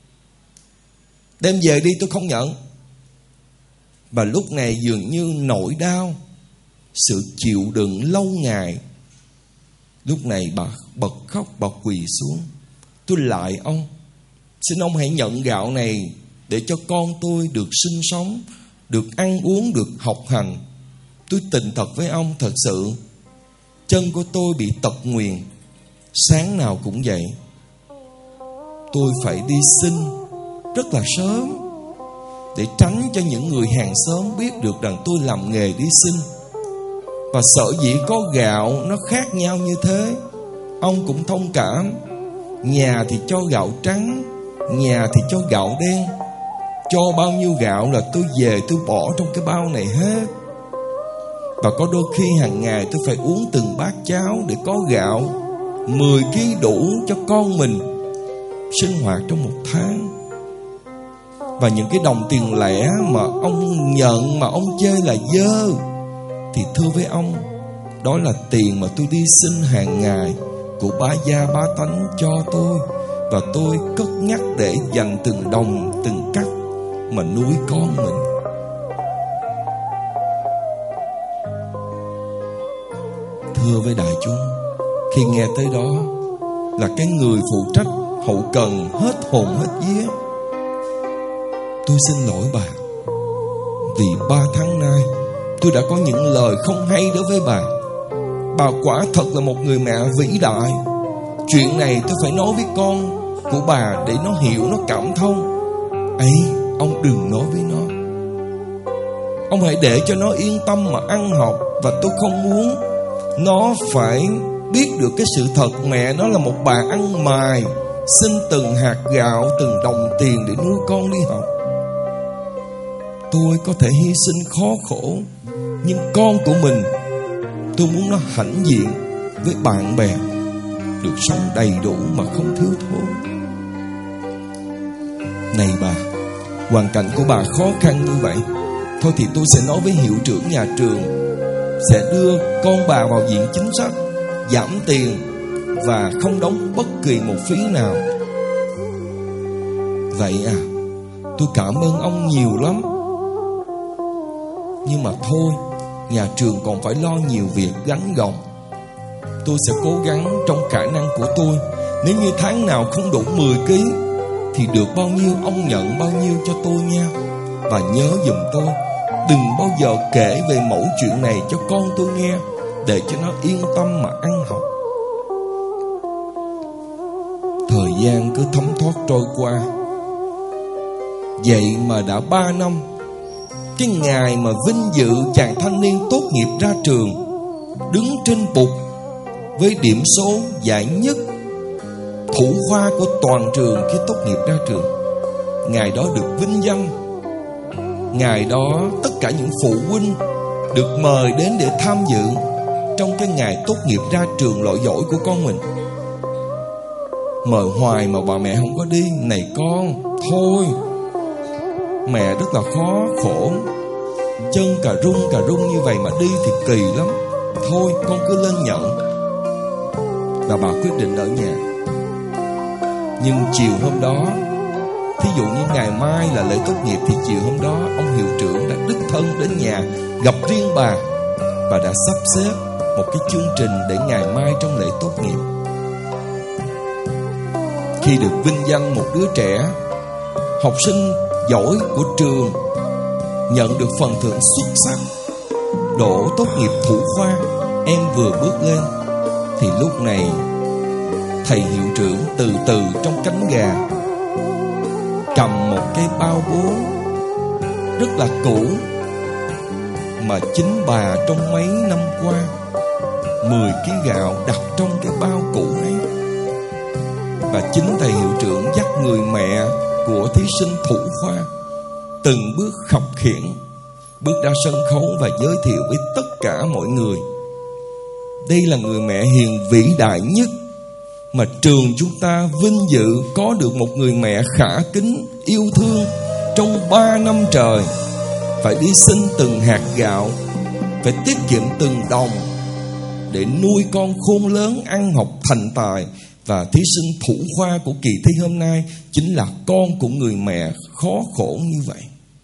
Đem về đi, tôi không nhận. Và lúc này dường như nỗi đau, sự chịu đựng lâu ngày, lúc này bà bật khóc, bà quỳ xuống: tôi lại ông, xin ông hãy nhận gạo này để cho con tôi được sinh sống, được ăn uống, được học hành. Tôi tình thật với ông, thật sự chân của tôi bị tật nguyền, sáng nào cũng vậy. Tôi phải đi xin rất là sớm để tránh cho những người hàng xóm biết được rằng tôi làm nghề đi xin. Và sở dĩ có gạo nó khác nhau như thế, ông cũng thông cảm. Nhà thì cho gạo trắng, nhà thì cho gạo đen. Cho bao nhiêu gạo là tôi về tôi bỏ trong cái bao này hết. Và có đôi khi hàng ngày tôi phải uống từng bát cháo để có gạo 10 kg đủ cho con mình sinh hoạt trong 1 tháng. Và những cái đồng tiền lẻ mà ông nhận mà ông chê là dơ, thì thưa với ông, đó là tiền mà tôi đi xin hàng ngày của bá gia bá tánh cho tôi. Và tôi cất nhắc để dành từng đồng từng cắc mà nuôi con mình. Thưa với đại chúng, khi nghe tới đó là cái người phụ trách hậu cần hết hồn hết vía: tôi xin lỗi bà, vì 3 tháng nay tôi đã có những lời không hay đối với bà. Bà quả thật là một người mẹ vĩ đại. Chuyện này tôi phải nói với con của bà để nó hiểu, nó cảm thông. Ấy, ông đừng nói với nó. Ông hãy để cho nó yên tâm mà ăn học. Và tôi không muốn nó phải biết được cái sự thật mẹ nó là một bà ăn mài, xin từng hạt gạo, từng đồng tiền để nuôi con đi học. Tôi có thể hy sinh khó khổ, nhưng con của mình tôi muốn nó hãnh diện với bạn bè, được sống đầy đủ mà không thiếu thốn. Này bà, hoàn cảnh của bà khó khăn như vậy, thôi thì tôi sẽ nói với hiệu trưởng nhà trường sẽ đưa con bà vào diện chính sách, giảm tiền và không đóng bất kỳ một phí nào. Vậy à, tôi cảm ơn ông nhiều lắm. Nhưng mà thôi, nhà trường còn phải lo nhiều việc gánh gồng. Tôi sẽ cố gắng trong khả năng của tôi. Nếu như tháng nào không đủ 10 kg thì được bao nhiêu ông nhận bao nhiêu cho tôi nha. Và nhớ giùm tôi, đừng bao giờ kể về mẫu chuyện này cho con tôi nghe, để cho nó yên tâm mà ăn học. Thời gian cứ thấm thoát trôi qua. Vậy mà đã 3 năm, cái ngày mà vinh dự chàng thanh niên tốt nghiệp ra trường, đứng trên bục với điểm số giải nhất thủ khoa của toàn trường khi tốt nghiệp ra trường. Ngày đó được vinh danh. Ngày đó tất cả những phụ huynh được mời đến để tham dự trong cái ngày tốt nghiệp ra trường loại giỏi của con mình. Mời hoài mà bà mẹ không có đi. Này con, thôi, mẹ rất là khó khổ, chân cà rung như vậy mà đi thì kỳ lắm. Thôi con cứ lên nhận. Và bà quyết định ở nhà. Nhưng chiều hôm đó, thí dụ như ngày mai là lễ tốt nghiệp, thì chiều hôm đó ông hiệu trưởng đã đích thân đến nhà gặp riêng bà và đã sắp xếp một cái chương trình để ngày mai trong lễ tốt nghiệp. Khi được vinh danh một đứa trẻ học sinh giỏi của trường nhận được phần thưởng xuất sắc, đỗ tốt nghiệp thủ khoa, em vừa bước lên, thì lúc này thầy hiệu trưởng từ từ trong cánh gà cầm một cái bao bố rất là cũ mà chính bà trong mấy năm qua 10 kg gạo đặt trong cái bao cũ ấy. Và chính thầy hiệu trưởng dắt người mẹ của thí sinh thủ khoa từng bước khập khiễng bước ra sân khấu và giới thiệu với tất cả mọi người: đây là người mẹ hiền vĩ đại nhất mà trường chúng ta vinh dự có được, một người mẹ khả kính, yêu thương trong 3 năm trời. Phải đi xin từng hạt gạo, phải tiết kiệm từng đồng để nuôi con khôn lớn, ăn học thành tài. Và thí sinh thủ khoa của kỳ thi hôm nay chính là con của người mẹ khó khổ như vậy.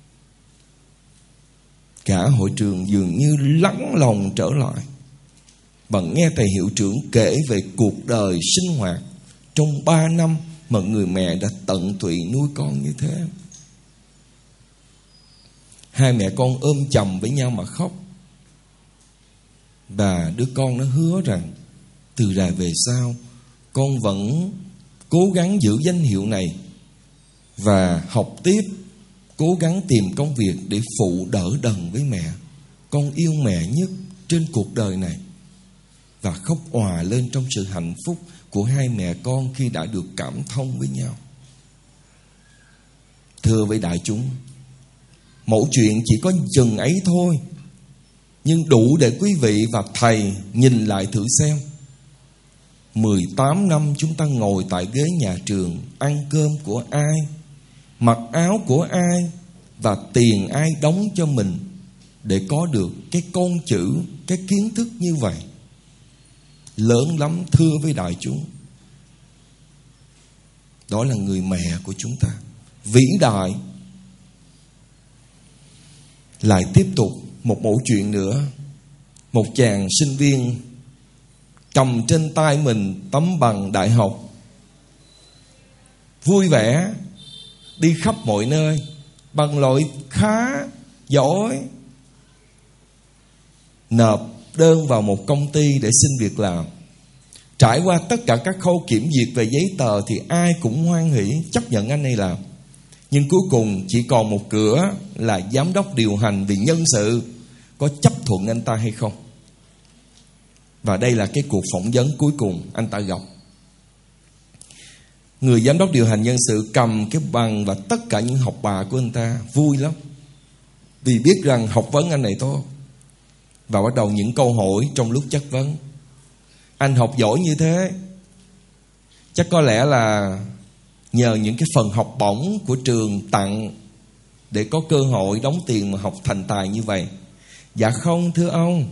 Cả hội trường dường như lắng lòng trở lại và nghe thầy hiệu trưởng kể về cuộc đời sinh hoạt trong 3 năm mà người mẹ đã tận tụy nuôi con như thế. Hai mẹ con ôm chầm với nhau mà khóc. Và đứa con nó hứa rằng từ rày về sau con vẫn cố gắng giữ danh hiệu này và học tiếp, cố gắng tìm công việc để phụ đỡ đần với mẹ. Con yêu mẹ nhất trên cuộc đời này. Và khóc òa lên trong sự hạnh phúc của hai mẹ con khi đã được cảm thông với nhau. Thưa với đại chúng, mẫu chuyện chỉ có chừng ấy thôi, nhưng đủ để quý vị và thầy nhìn lại thử xem. 18 năm chúng ta ngồi tại ghế nhà trường, ăn cơm của ai, mặc áo của ai và tiền ai đóng cho mình để có được cái con chữ, cái kiến thức như vậy. Lớn lắm thưa với đại chúng. Đó là người mẹ của chúng ta, vĩ đại. Lại tiếp tục một mẫu chuyện nữa. Một chàng sinh viên cầm trên tay mình tấm bằng đại học, vui vẻ đi khắp mọi nơi, bằng loại khá, giỏi, nộp đơn vào một công ty để xin việc làm. Trải qua tất cả các khâu kiểm duyệt về giấy tờ thì ai cũng hoan hỉ chấp nhận anh này làm. Nhưng cuối cùng chỉ còn một cửa là giám đốc điều hành vì nhân sự có chấp thuận anh ta hay không. Và đây là cái cuộc phỏng vấn cuối cùng anh ta gặp. Người giám đốc điều hành nhân sự cầm cái bằng và tất cả những học bạ của anh ta, vui lắm vì biết rằng học vấn anh này tốt. Và bắt đầu những câu hỏi trong lúc chất vấn. Anh học giỏi như thế, chắc có lẽ là nhờ những cái phần học bổng của trường tặng để có cơ hội đóng tiền mà học thành tài như vậy? Dạ không thưa ông.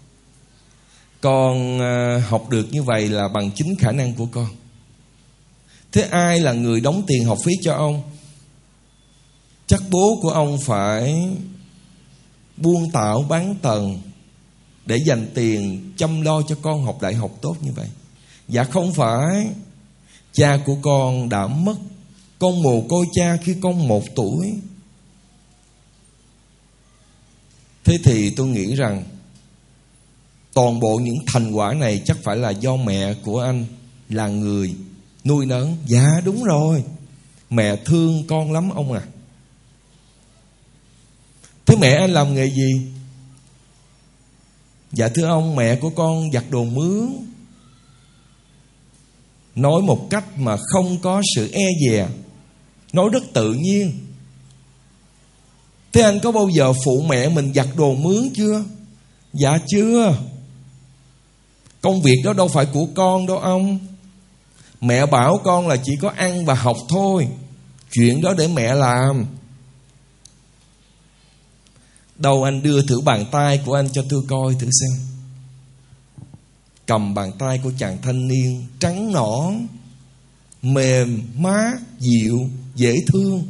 Con học được như vậy là bằng chính khả năng của con. Thế ai là người đóng tiền học phí cho ông? Chắc bố của ông phải buôn tảo bán tần để dành tiền chăm lo cho con học đại học tốt như vậy. Dạ không phải. Cha của con đã mất. Con mồ côi cha khi con 1 tuổi. Thế thì tôi nghĩ rằng toàn bộ những thành quả này chắc phải là do mẹ của anh là người nuôi nấng. Dạ đúng rồi, mẹ thương con lắm ông à. Thế mẹ anh làm nghề gì? Dạ thưa ông, mẹ của con giặt đồ mướn. Nói một cách mà không có sự e dè, nói rất tự nhiên. Thế anh có bao giờ phụ mẹ mình giặt đồ mướn chưa? Dạ chưa. Công việc đó đâu phải của con đâu ông. Mẹ bảo con là chỉ có ăn và học thôi. Chuyện đó để mẹ làm. Đâu anh đưa thử bàn tay của anh cho tôi coi thử xem. Cầm bàn tay của chàng thanh niên trắng nõn, mềm, mát, dịu, dễ thương.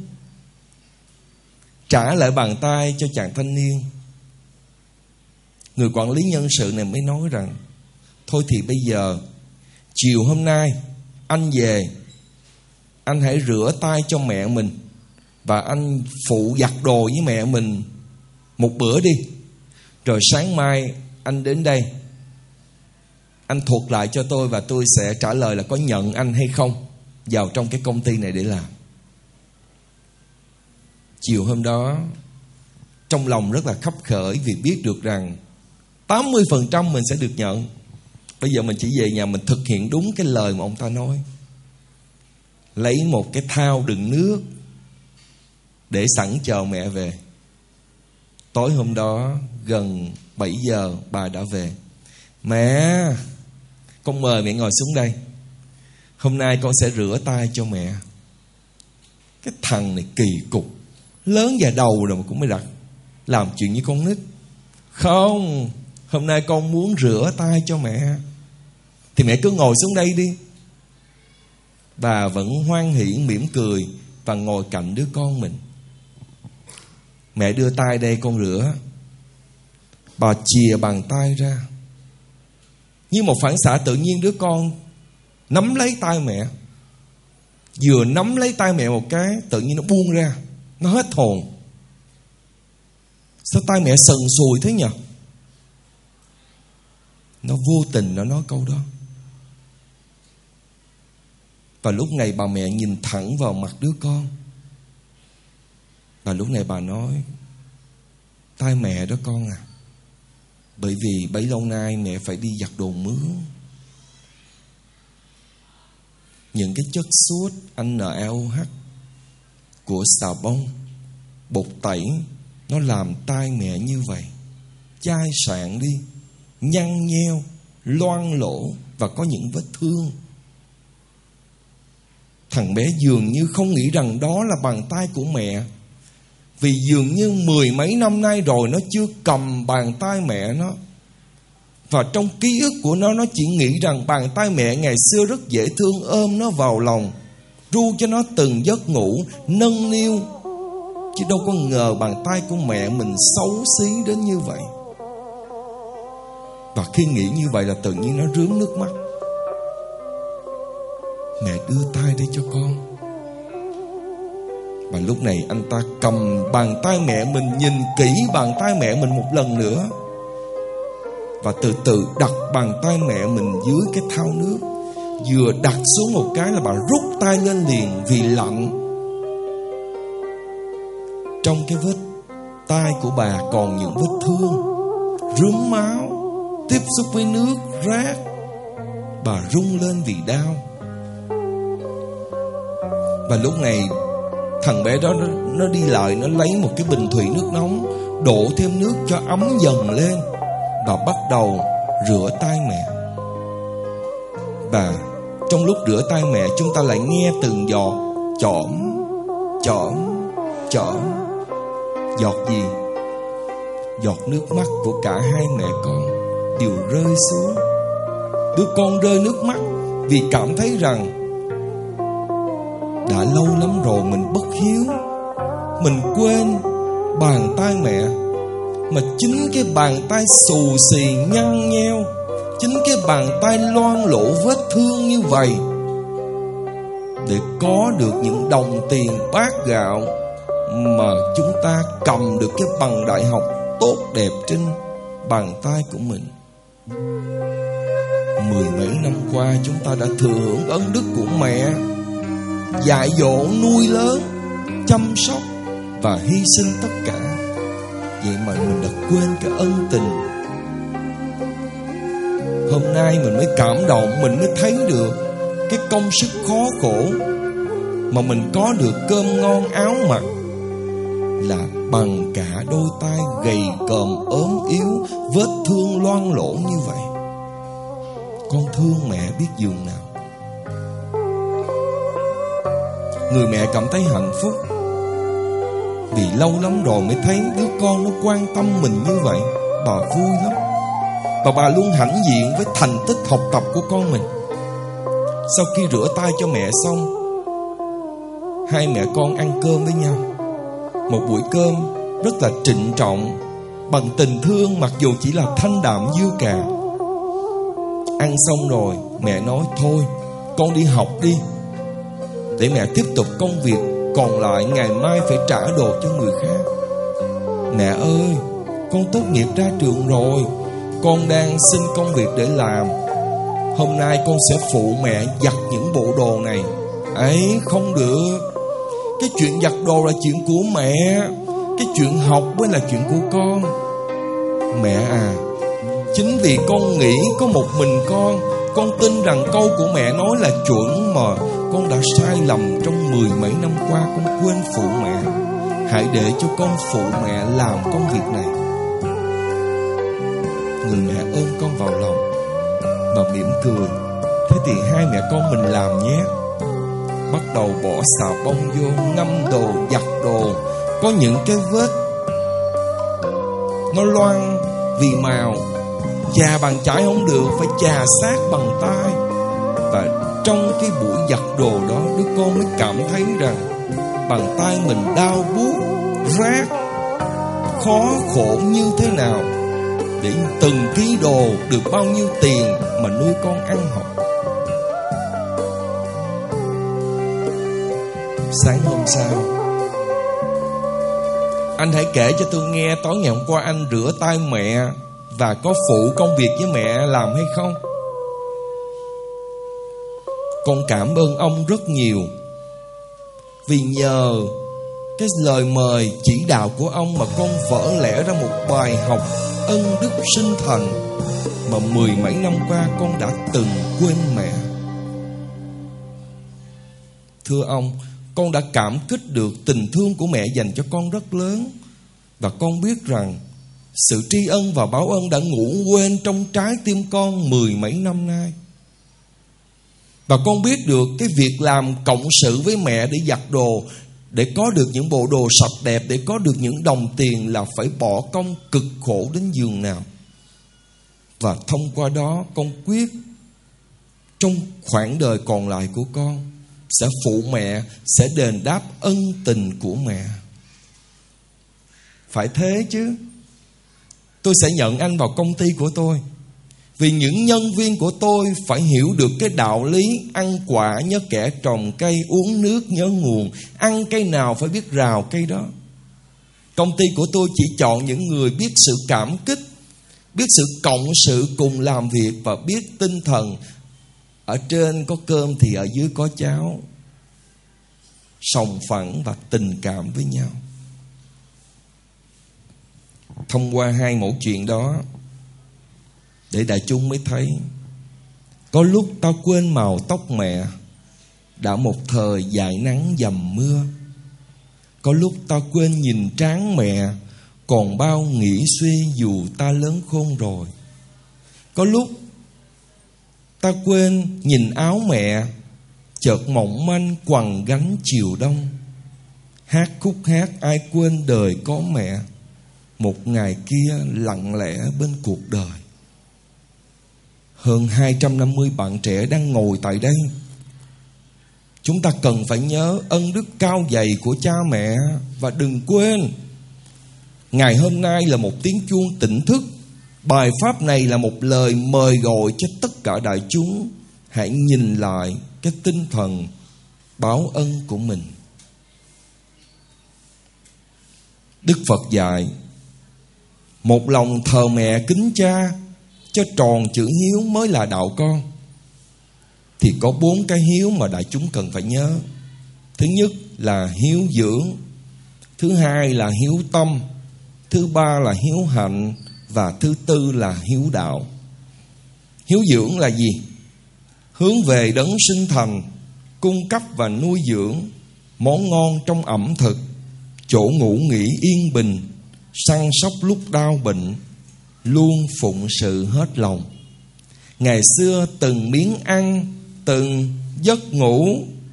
Trả lại bàn tay cho chàng thanh niên. Người quản lý nhân sự này mới nói rằng thôi thì bây giờ chiều hôm nay anh về, anh hãy rửa tay cho mẹ mình và anh phụ giặt đồ với mẹ mình một bữa đi. Rồi sáng mai anh đến đây, anh thuật lại cho tôi và tôi sẽ trả lời là có nhận anh hay không vào trong cái công ty này để làm. Chiều hôm đó trong lòng rất là khấp khởi vì biết được rằng 80% mình sẽ được nhận. Bây giờ mình chỉ về nhà mình thực hiện đúng cái lời mà ông ta nói. Lấy một cái thau đựng nước để sẵn chờ mẹ về. Tối hôm đó gần 7 giờ bà đã về. Mẹ, con mời mẹ ngồi xuống đây. Hôm nay con sẽ rửa tay cho mẹ. Cái thằng này kỳ cục, lớn già đầu rồi mà cũng mới đặt làm chuyện như con nít. Không, hôm nay con muốn rửa tay cho mẹ. Thì mẹ cứ ngồi xuống đây đi. Bà vẫn hoan hỉ mỉm cười và ngồi cạnh đứa con mình. Mẹ đưa tay đây con rửa. Bà chìa bàn tay ra. Như một phản xạ tự nhiên đứa con nắm lấy tay mẹ. Vừa nắm lấy tay mẹ một cái, tự nhiên nó buông ra. Nó hết hồn. Sao tay mẹ sần sùi thế nhỉ? Nó vô tình nó nói câu đó. Và lúc này bà mẹ nhìn thẳng vào mặt đứa con. Và lúc này bà nói: tay mẹ đó con à, bởi vì bấy lâu nay mẹ phải đi giặt đồ mướn. Những cái chất sút NaOH của xà bông, bột tẩy, nó làm tay mẹ như vậy, chai sạn đi, nhăn nheo, loang lỗ và có những vết thương. Thằng bé dường như không nghĩ rằng đó là bàn tay của mẹ, vì dường như 10 mấy năm nay rồi nó chưa cầm bàn tay mẹ nó. Và trong ký ức của nó chỉ nghĩ rằng bàn tay mẹ ngày xưa rất dễ thương, ôm nó vào lòng, ru cho nó từng giấc ngủ, nâng niu. Chứ đâu có ngờ bàn tay của mẹ mình xấu xí đến như vậy. Và khi nghĩ như vậy là tự nhiên nó rướm nước mắt. Mẹ đưa tay đây cho con. Và lúc này anh ta cầm bàn tay mẹ mình, nhìn kỹ bàn tay mẹ mình một lần nữa, và từ từ đặt bàn tay mẹ mình dưới cái thau nước. Vừa đặt xuống một cái là bà rút tay lên liền vì lạnh. Trong cái vết tay của bà còn những vết thương, rướm máu, tiếp xúc với nước, rác. Bà rung lên vì đau. Và lúc này thằng bé đó nó đi lại, nó lấy một cái bình thủy nước nóng, đổ thêm nước cho ấm dần lên và bắt đầu rửa tay mẹ. Và trong lúc rửa tay mẹ, chúng ta lại nghe từng giọt chỏm, chỏm, chỏm Giọt gì? Giọt nước mắt của cả hai mẹ con đều rơi xuống. Đứa con rơi nước mắt vì cảm thấy rằng đã lâu lắm rồi mình bất hiếu, mình quên bàn tay mẹ. Mà chính cái bàn tay xù xì nhăn nheo, chính cái bàn tay loang lổ vết thương như vậy, để có được những đồng tiền bát gạo mà chúng ta cầm được cái bằng đại học tốt đẹp trên bàn tay của mình. Mười mấy năm qua chúng ta đã thừa hưởng ân đức của mẹ, dạy dỗ nuôi lớn, chăm sóc và hy sinh tất cả. Vậy mà mình đã quên cái ân tình. Hôm nay mình mới cảm động, mình mới thấy được cái công sức khó khổ mà mình có được cơm ngon áo mặc là bằng cả đôi tay gầy còm ốm yếu, vết thương loang lổ như vậy. Con thương mẹ biết dường nào. Người mẹ cảm thấy hạnh phúc vì lâu lắm rồi mới thấy đứa con nó quan tâm mình như vậy. Bà vui lắm. Và bà luôn hãnh diện với thành tích học tập của con mình. Sau khi rửa tay cho mẹ xong, hai mẹ con ăn cơm với nhau. Một buổi cơm rất là trịnh trọng, bằng tình thương, mặc dù chỉ là thanh đạm dưa cà. Ăn xong rồi mẹ nói thôi con đi học đi, để mẹ tiếp tục công việc còn lại, ngày mai phải trả đồ cho người khác. Mẹ ơi, con tốt nghiệp ra trường rồi, con đang xin công việc để làm. Hôm nay con sẽ phụ mẹ giặt những bộ đồ này. Ấy không được, cái chuyện giặt đồ là chuyện của mẹ, cái chuyện học mới là chuyện của con. Mẹ à, chính vì con nghĩ có một mình con tin rằng câu của mẹ nói là chuẩn mà con đã sai lầm trong mười mấy năm qua. Con quên phụ mẹ. Hãy để cho con phụ mẹ làm công việc này. Người mẹ ôm con vào lòng và mỉm cười. Thế thì hai mẹ con mình làm nhé. Bắt đầu bỏ xà bông vô, ngâm đồ, giặt đồ. Có những cái vết nó loang vì màu, chà bằng chải không được, phải chà sát bằng tay. Và trong cái buổi giặt đồ đó, đứa con mới cảm thấy rằng bàn tay mình đau buốt, rát, khó khổ như thế nào, để từng ký đồ được bao nhiêu tiền mà nuôi con ăn học. Sáng hôm sau, anh hãy kể cho tôi nghe tối ngày hôm qua anh rửa tay mẹ và có phụ công việc với mẹ làm hay không? Con cảm ơn ông rất nhiều, vì nhờ cái lời mời chỉ đạo của ông mà con vỡ lẽ ra một bài học ân đức sinh thành mà mười mấy năm qua con đã từng quên mẹ. Thưa ông, con đã cảm kích được tình thương của mẹ dành cho con rất lớn. Và con biết rằng sự tri ân và báo ân đã ngủ quên trong trái tim con mười mấy năm nay. Và con biết được cái việc làm cộng sự với mẹ để giặt đồ, để có được những bộ đồ sạch đẹp, để có được những đồng tiền là phải bỏ công cực khổ đến giường nào. Và thông qua đó con quyết trong khoảng đời còn lại của con sẽ phụ mẹ, sẽ đền đáp ân tình của mẹ. Phải thế chứ. Tôi sẽ nhận anh vào công ty của tôi, vì những nhân viên của tôi phải hiểu được cái đạo lý ăn quả nhớ kẻ trồng cây, uống nước nhớ nguồn, ăn cây nào phải biết rào cây đó. Công ty của tôi chỉ chọn những người biết sự cảm kích, biết sự cộng sự cùng làm việc, và biết tinh thần ở trên có cơm thì ở dưới có cháo, sòng phẳng và tình cảm với nhau. Thông qua hai mẫu chuyện đó, để đại chúng mới thấy, có lúc tao quên màu tóc mẹ, đã một thời dải nắng dầm mưa. Có lúc tao quên nhìn trán mẹ, còn bao nghĩ suy dù ta lớn khôn rồi. Có lúc ta quên nhìn áo mẹ, chợt mỏng manh quằn gánh chiều đông. hát khúc hát ai quên đời có mẹ, một ngày kia lặng lẽ bên cuộc đời. Hơn 250 bạn trẻ đang ngồi tại đây. Chúng ta cần phải nhớ ân đức cao dày của cha mẹ. Và đừng quên, ngày hôm nay là một tiếng chuông tỉnh thức. Bài pháp này là một lời mời gọi cho tất cả đại chúng. Hãy nhìn lại cái tinh thần báo ân của mình. Đức Phật dạy, một lòng thờ mẹ kính cha cho tròn chữ hiếu mới là đạo con. Thì có 4 cái hiếu mà đại chúng cần phải nhớ. Thứ nhất là hiếu dưỡng, thứ hai là hiếu tâm, thứ ba là hiếu hạnh, và thứ tư là hiếu đạo. Hiếu dưỡng là gì? Hướng về đấng sinh thành, cung cấp và nuôi dưỡng món ngon trong ẩm thực, chỗ ngủ nghỉ yên bình, săn sóc lúc đau bệnh, luôn phụng sự hết lòng. Ngày xưa từng miếng ăn, từng giấc ngủ,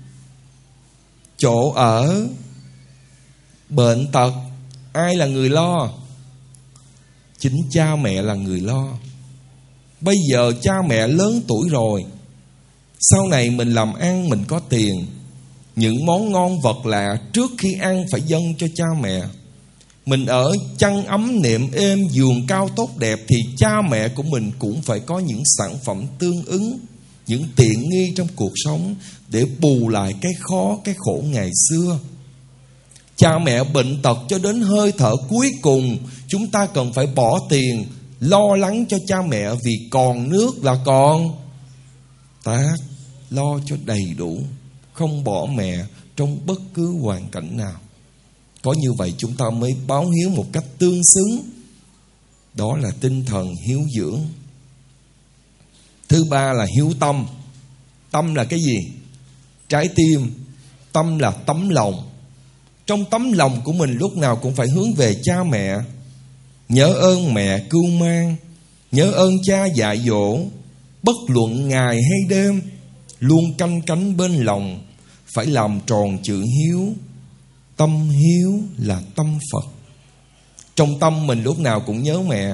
chỗ ở, bệnh tật, ai là người lo? Chính cha mẹ là người lo. Bây giờ cha mẹ lớn tuổi rồi, sau này mình làm ăn mình có tiền, những món ngon vật lạ trước khi ăn phải dâng cho cha mẹ. Mình ở chăn ấm nệm êm, giường cao tốt đẹp, thì cha mẹ của mình cũng phải có những sản phẩm tương ứng, những tiện nghi trong cuộc sống để bù lại cái khó, cái khổ ngày xưa. Cha mẹ bệnh tật cho đến hơi thở cuối cùng, chúng ta cần phải bỏ tiền lo lắng cho cha mẹ, vì còn nước là còn tát. Lo cho đầy đủ, không bỏ mẹ trong bất cứ hoàn cảnh nào. Có như vậy chúng ta mới báo hiếu một cách tương xứng. Đó là tinh thần hiếu dưỡng. Thứ ba là hiếu tâm. Tâm là cái gì? Trái tim. Tâm là tấm lòng. Trong tấm lòng của mình lúc nào cũng phải hướng về cha mẹ. Nhớ ơn mẹ cưu mang, nhớ ơn cha dạy dỗ, bất luận ngày hay đêm, luôn canh cánh bên lòng, phải làm tròn chữ hiếu. Tâm hiếu là tâm Phật. Trong tâm mình lúc nào cũng nhớ mẹ.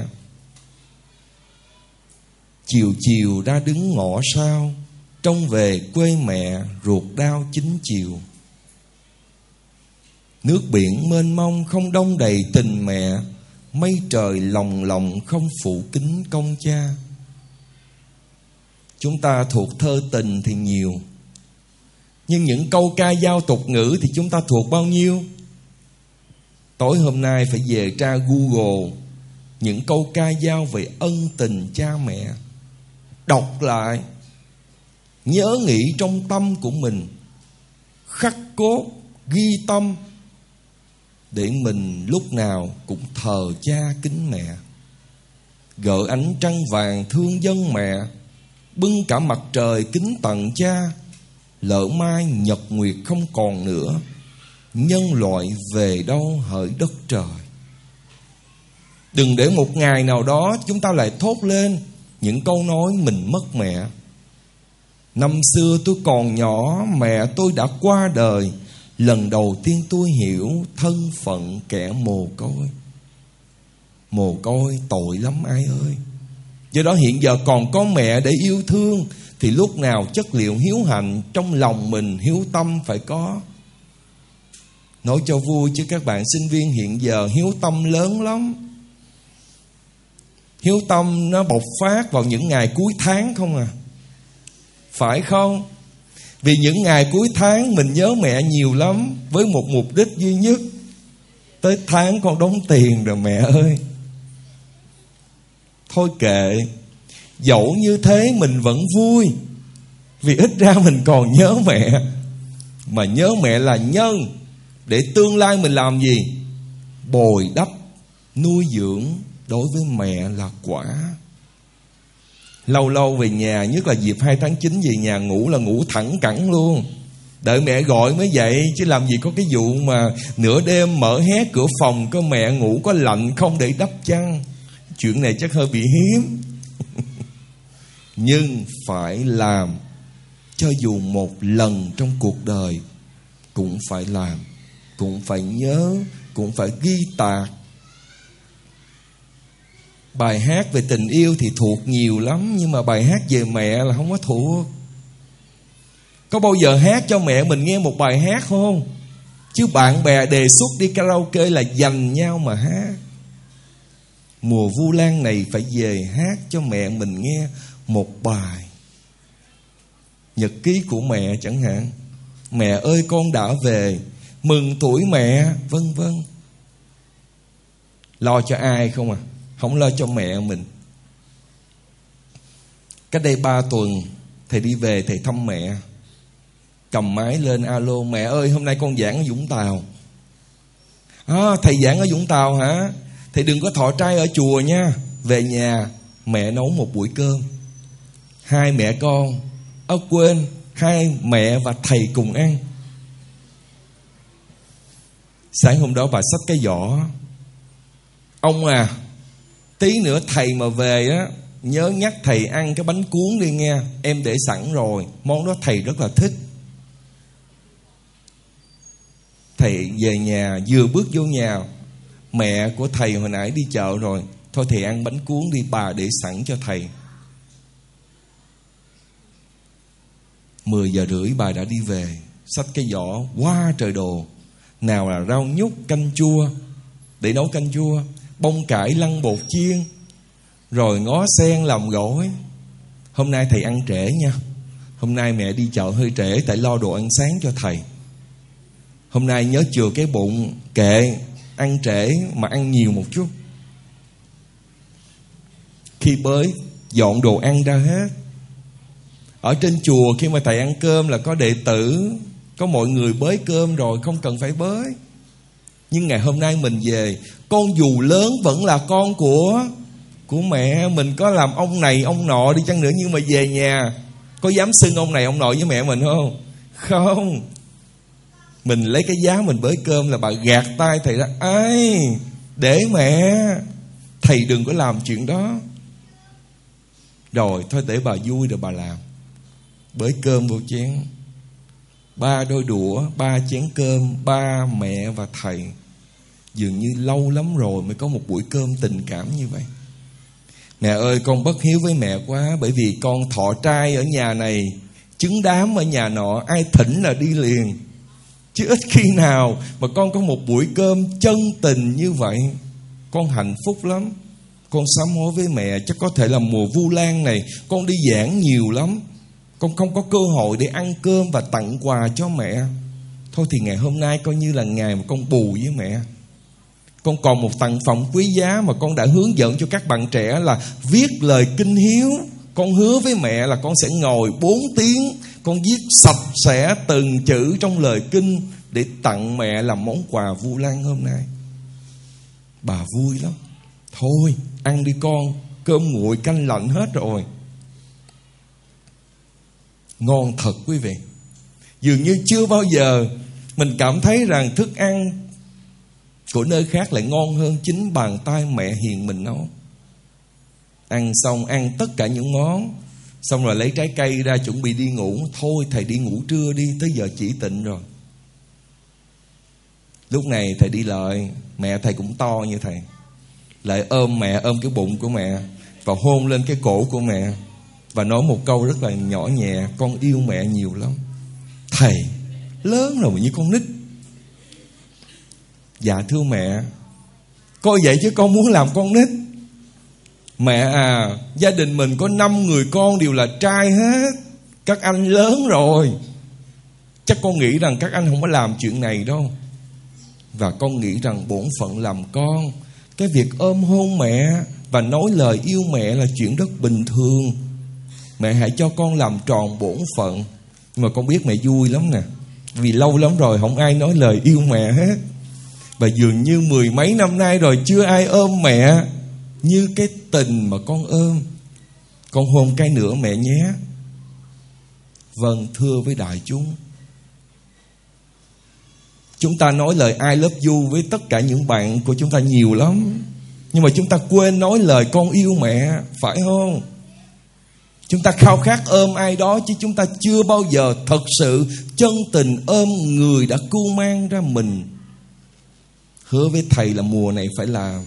Chiều chiều ra đứng ngõ sau, trông về quê mẹ ruột đau chín chiều. Nước biển mênh mông không đong đầy tình mẹ, mây trời lồng lộng không phụ kính công cha. Chúng ta thuộc thơ tình thì nhiều, nhưng những câu ca dao tục ngữ thì chúng ta thuộc bao nhiêu? Tối hôm nay phải về tra Google những câu ca dao về ân tình cha mẹ. Đọc lại, nhớ nghĩ trong tâm của mình, khắc cốt, ghi tâm, để mình lúc nào cũng thờ cha kính mẹ. Gỡ ánh trăng vàng thương dân mẹ, bưng cả mặt trời kính tặng cha. Lỡ mai nhật nguyệt không còn nữa, nhân loại về đâu hỡi đất trời. Đừng để một ngày nào đó chúng ta lại thốt lên những câu nói mình mất mẹ. Năm xưa tôi còn nhỏ, mẹ tôi đã qua đời. Lần đầu tiên tôi hiểu thân phận kẻ mồ côi. Mồ côi tội lắm ai ơi. Do đó hiện giờ còn có mẹ để yêu thương, thì lúc nào chất liệu hiếu hạnh trong lòng mình, hiếu tâm phải có. Nói cho vui chứ các bạn sinh viên hiện giờ hiếu tâm lớn lắm. Hiếu tâm nó bộc phát vào những ngày cuối tháng không à? Phải không? Vì những ngày cuối tháng mình nhớ mẹ nhiều lắm, với một mục đích duy nhất: tới tháng con đóng tiền rồi mẹ ơi. Thôi kệ, dẫu như thế mình vẫn vui, vì ít ra mình còn nhớ mẹ. Mà nhớ mẹ là nhân, để tương lai mình làm gì? Bồi đắp, nuôi dưỡng. Đối với mẹ là quả. Lâu lâu về nhà, nhất là dịp 2 tháng 9 về nhà ngủ là ngủ thẳng cẳng luôn. Đợi mẹ gọi mới dậy, chứ làm gì có cái vụ mà nửa đêm mở hé cửa phòng có mẹ ngủ có lạnh không để đắp chăn. Chuyện này chắc hơi bị hiếm. Nhưng phải làm, cho dù một lần trong cuộc đời cũng phải làm. cũng phải nhớ, cũng phải ghi tạc. Bài hát về tình yêu thì thuộc nhiều lắm, nhưng mà bài hát về mẹ là không có thuộc. Có bao giờ hát cho mẹ mình nghe một bài hát không? Chứ bạn bè đề xuất đi karaoke là dành nhau mà hát. Mùa Vu Lan này phải về hát cho mẹ mình nghe một bài. Nhật ký của mẹ chẳng hạn. Mẹ ơi con đã về, mừng tuổi mẹ, vân vân. Lo cho ai không à? Không lo cho mẹ mình. Cách đây 3 tuần thầy đi về, thầy thăm mẹ. Cầm máy lên alo: mẹ ơi hôm nay con giảng ở Vũng Tàu. Thầy giảng ở Vũng Tàu hả? Thầy đừng có thọ trai ở chùa nha. Về nhà mẹ nấu một buổi cơm, 2 mẹ con, quên, 2 mẹ và thầy cùng ăn. Sáng hôm đó bà xách cái giỏ: ông à, tí nữa thầy mà về á, nhớ nhắc thầy ăn cái bánh cuốn đi nghe. Em để sẵn rồi, món đó thầy rất là thích. Thầy về nhà, vừa bước vô nhà, mẹ của thầy hồi nãy đi chợ rồi. Thôi thầy ăn bánh cuốn đi, bà để sẵn cho thầy. 10 giờ rưỡi bà đã đi về, xách cái giỏ quá trời đồ. Nào là rau nhút, canh chua để nấu canh chua, bông cải lăn bột chiên, rồi ngó sen làm gỏi. Hôm nay thầy ăn trễ nha. Hôm nay mẹ đi chợ hơi trễ, tại lo đồ ăn sáng cho thầy. Hôm nay nhớ chừa cái bụng, kệ, ăn trễ mà ăn nhiều một chút. Khi bới, dọn đồ ăn ra hết. Ở trên chùa khi mà thầy ăn cơm là có đệ tử, có mọi người bới cơm rồi, không cần phải bới. Nhưng ngày hôm nay mình về, con dù lớn vẫn là con của mẹ. Mình có làm ông này ông nọ đi chăng nữa, nhưng mà về nhà có dám xưng ông này ông nọ với mẹ mình không? Không. Mình lấy cái giá mình bới cơm là bà gạt tay thầy ra: ai, để mẹ, thầy đừng có làm chuyện đó. Rồi thôi để bà vui rồi bà làm. Bới cơm vô chén, 3 đôi đũa, 3 chén cơm, 3 mẹ và thầy. Dường như lâu lắm rồi mới có một buổi cơm tình cảm như vậy. Mẹ ơi con bất hiếu với mẹ quá, bởi vì con thọ trai ở nhà này, trứng đám ở nhà nọ, ai thỉnh là đi liền. Chứ ít khi nào mà con có một buổi cơm chân tình như vậy. Con hạnh phúc lắm. Con sám hối với mẹ, chắc có thể là mùa Vu Lan này con đi giảng nhiều lắm, con không có cơ hội để ăn cơm và tặng quà cho mẹ. Thôi thì ngày hôm nay coi như là ngày mà con bù với mẹ. Con còn một tặng phẩm quý giá mà con đã hướng dẫn cho các bạn trẻ là viết lời kinh hiếu. Con hứa với mẹ là con sẽ ngồi 4 tiếng, con viết sạch sẽ từng chữ trong lời kinh để tặng mẹ làm món quà Vu Lan hôm nay. Bà vui lắm. Thôi ăn đi con, cơm nguội canh lạnh hết rồi. Ngon thật quý vị. Dường như chưa bao giờ mình cảm thấy rằng thức ăn của nơi khác lại ngon hơn chính bàn tay mẹ hiền mình nấu. Ăn xong, ăn tất cả những món, xong rồi lấy trái cây ra chuẩn bị đi ngủ. Thôi thầy đi ngủ trưa đi, tới giờ chỉ tịnh rồi. Lúc này thầy đi lại, mẹ thầy cũng to như thầy, lại ôm mẹ, ôm cái bụng của mẹ và hôn lên cái cổ của mẹ và nói một câu rất là nhỏ nhẹ: con yêu mẹ nhiều lắm. Thầy lớn rồi mà như con nít. Dạ thưa mẹ, coi vậy chứ con muốn làm con nít. Mẹ à, gia đình mình có 5 người con đều là trai hết. Các anh lớn rồi, chắc con nghĩ rằng các anh không có làm chuyện này đâu. Và con nghĩ rằng bổn phận làm con, cái việc ôm hôn mẹ và nói lời yêu mẹ là chuyện rất bình thường. Mẹ hãy cho con làm tròn bổn phận. Nhưng mà con biết mẹ vui lắm nè, vì lâu lắm rồi không ai nói lời yêu mẹ hết. Và dường như 10 mấy năm nay rồi chưa ai ôm mẹ như cái tình mà con ôm. Con hôn cái nữa mẹ nhé. Vâng, thưa với đại chúng, chúng ta nói lời I love you với tất cả những bạn của chúng ta nhiều lắm, nhưng mà chúng ta quên nói lời con yêu mẹ, phải không? Chúng ta khao khát ôm ai đó, chứ chúng ta chưa bao giờ thật sự chân tình ôm người đã cưu mang ra mình Hứa với thầy là mùa này phải làm.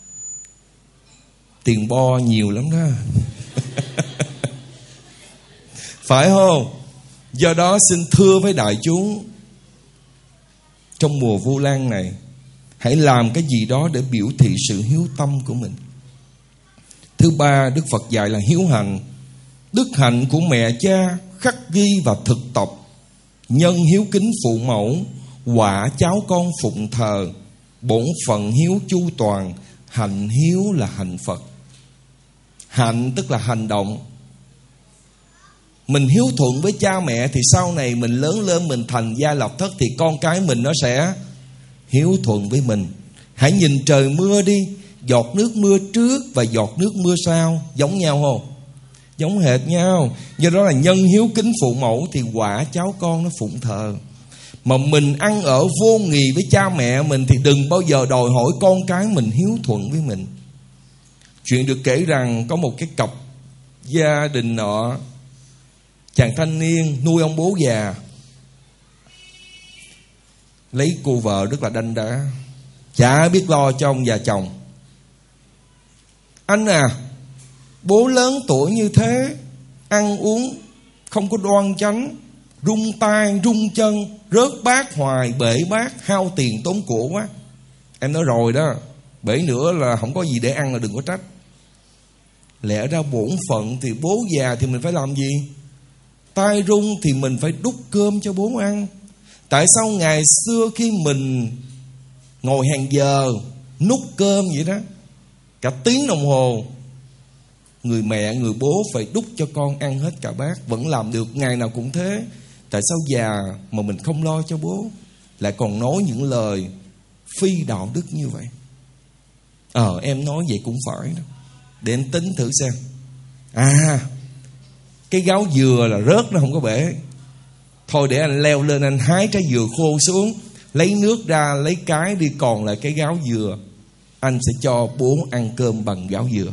Tiền bo nhiều lắm đó. Phải không? Do đó xin thưa với đại chúng, trong mùa Vu Lan này, hãy làm cái gì đó để biểu thị sự hiếu tâm của mình. Thứ ba, Đức Phật dạy là hiếu hạnh. Đức hạnh của mẹ cha khắc ghi và thực tập. Nhân hiếu kính phụ mẫu, quả cháu con phụng thờ. Bổn phận hiếu chu toàn, hạnh hiếu là hạnh Phật. Hạnh tức là hành động. Mình hiếu thuận với cha mẹ thì sau này mình lớn lên, mình thành gia lập thất thì con cái mình nó sẽ hiếu thuận với mình. Hãy nhìn trời mưa đi, giọt nước mưa trước và giọt nước mưa sau giống nhau không? Giống hệt nhau. Do đó là nhân hiếu kính phụ mẫu thì quả cháu con nó phụng thờ. Mà mình ăn ở vô nghị với cha mẹ mình thì đừng bao giờ đòi hỏi con cái mình hiếu thuận với mình. Chuyện được kể rằng có một cái cặp gia đình nọ, chàng thanh niên nuôi ông bố già, lấy cô vợ rất là đanh đá, chả biết lo cho ông già chồng. Anh à, bố lớn tuổi như thế, ăn uống không có đoan chánh, rung tay rung chân, rớt bát hoài, bể bát, hao tiền tốn của quá. Em nói rồi đó, bể nữa là không có gì để ăn là đừng có trách. Lẽ ra bổn phận thì bố già thì mình phải làm gì? Tai rung thì mình phải đút cơm cho bố ăn. Tại sao ngày xưa khi mình ngồi hàng giờ nút cơm vậy đó, cả tiếng đồng hồ, người mẹ người bố phải đút cho con ăn hết cả bát, vẫn làm được, ngày nào cũng thế. Tại sao già mà mình không lo cho bố, lại còn nói những lời phi đạo đức như vậy? Em nói vậy cũng phải đó. Để anh tính thử xem. Cái gáo dừa là rớt nó không có bể. Thôi để anh leo lên, anh hái trái dừa khô xuống, lấy nước ra, lấy cái đi, còn lại cái gáo dừa anh sẽ cho bố ăn cơm bằng gáo dừa.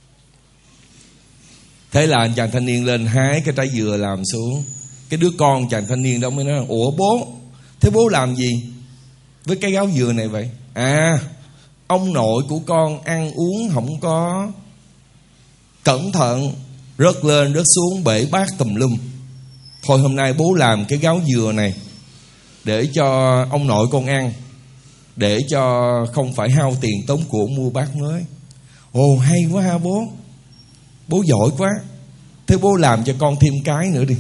Thế là anh chàng thanh niên lên hái cái trái dừa làm xuống. Cái đứa con chàng thanh niên đó mới nói: ủa bố, thế bố làm gì với cái gáo dừa này vậy? Ông nội của con ăn uống không có cẩn thận, rớt lên rớt xuống, bể bát tùm lum. Thôi hôm nay bố làm cái gáo dừa này để cho ông nội con ăn, để cho không phải hao tiền tốn của mua bát mới. Ồ hay quá ha bố, bố giỏi quá. Thế bố làm cho con thêm cái nữa đi.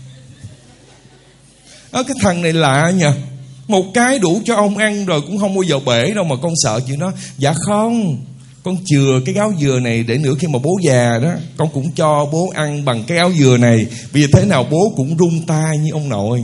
Cái thằng này lạ nhỉ, một cái đủ cho ông ăn rồi cũng không bao giờ bể đâu mà con sợ chuyện đó. Dạ không, con chừa cái gáo dừa này để nữa khi mà bố già đó, con cũng cho bố ăn bằng cái gáo dừa này. Vì thế nào bố cũng rung tay như ông nội.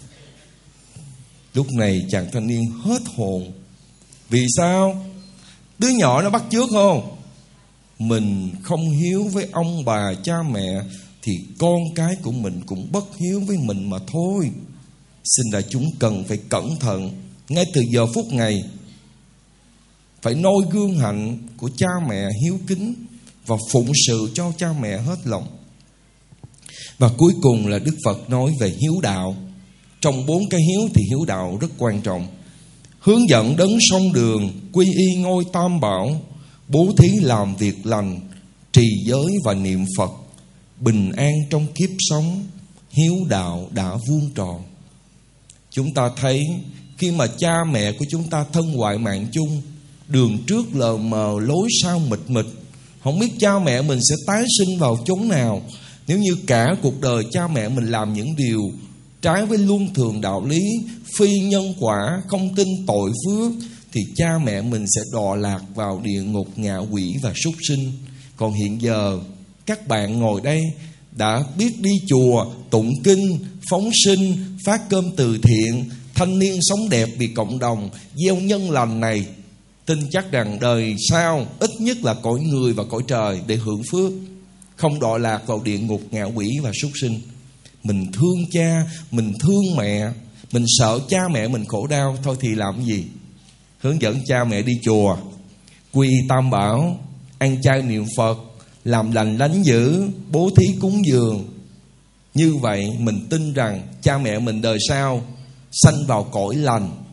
Lúc này chàng thanh niên hết hồn. Vì sao? Đứa nhỏ nó bắt chước không? Mình không hiếu với ông bà cha mẹ thì con cái của mình cũng bất hiếu với mình mà thôi. Xin đại chúng cần phải cẩn thận ngay từ giờ phút này, phải noi gương hạnh của cha mẹ hiếu kính và phụng sự cho cha mẹ hết lòng. Và cuối cùng là Đức Phật nói về hiếu đạo. Trong 4 cái hiếu thì hiếu đạo rất quan trọng. Hướng dẫn đấng sông đường, quy y ngôi tam bảo, bố thí làm việc lành, trì giới và niệm Phật, bình an trong kiếp sống, hiếu đạo đã vuông tròn. Chúng ta thấy khi mà cha mẹ của chúng ta thân hoại mạng chung, đường trước lờ mờ, lối sau mịt mịt, không biết cha mẹ mình sẽ tái sinh vào chốn nào. Nếu như cả cuộc đời cha mẹ mình làm những điều trái với luân thường đạo lý, phi nhân quả, không tin tội phước, thì cha mẹ mình sẽ đọa lạc vào địa ngục, ngạ quỷ và súc sinh. Còn hiện giờ các bạn ngồi đây đã biết đi chùa, tụng kinh, phóng sinh, phát cơm từ thiện, thanh niên sống đẹp vì cộng đồng, gieo nhân lành này, tin chắc rằng đời sau ít nhất là cõi người và cõi trời để hưởng phước, không đọa lạc vào địa ngục, ngạ quỷ và súc sinh. Mình thương cha, mình thương mẹ, mình sợ cha mẹ mình khổ đau, thôi thì làm gì? Hướng dẫn cha mẹ đi chùa, quy tam bảo, ăn chay niệm Phật, làm lành lánh dữ, bố thí cúng dường. Như vậy mình tin rằng cha mẹ mình đời sau sanh vào cõi lành,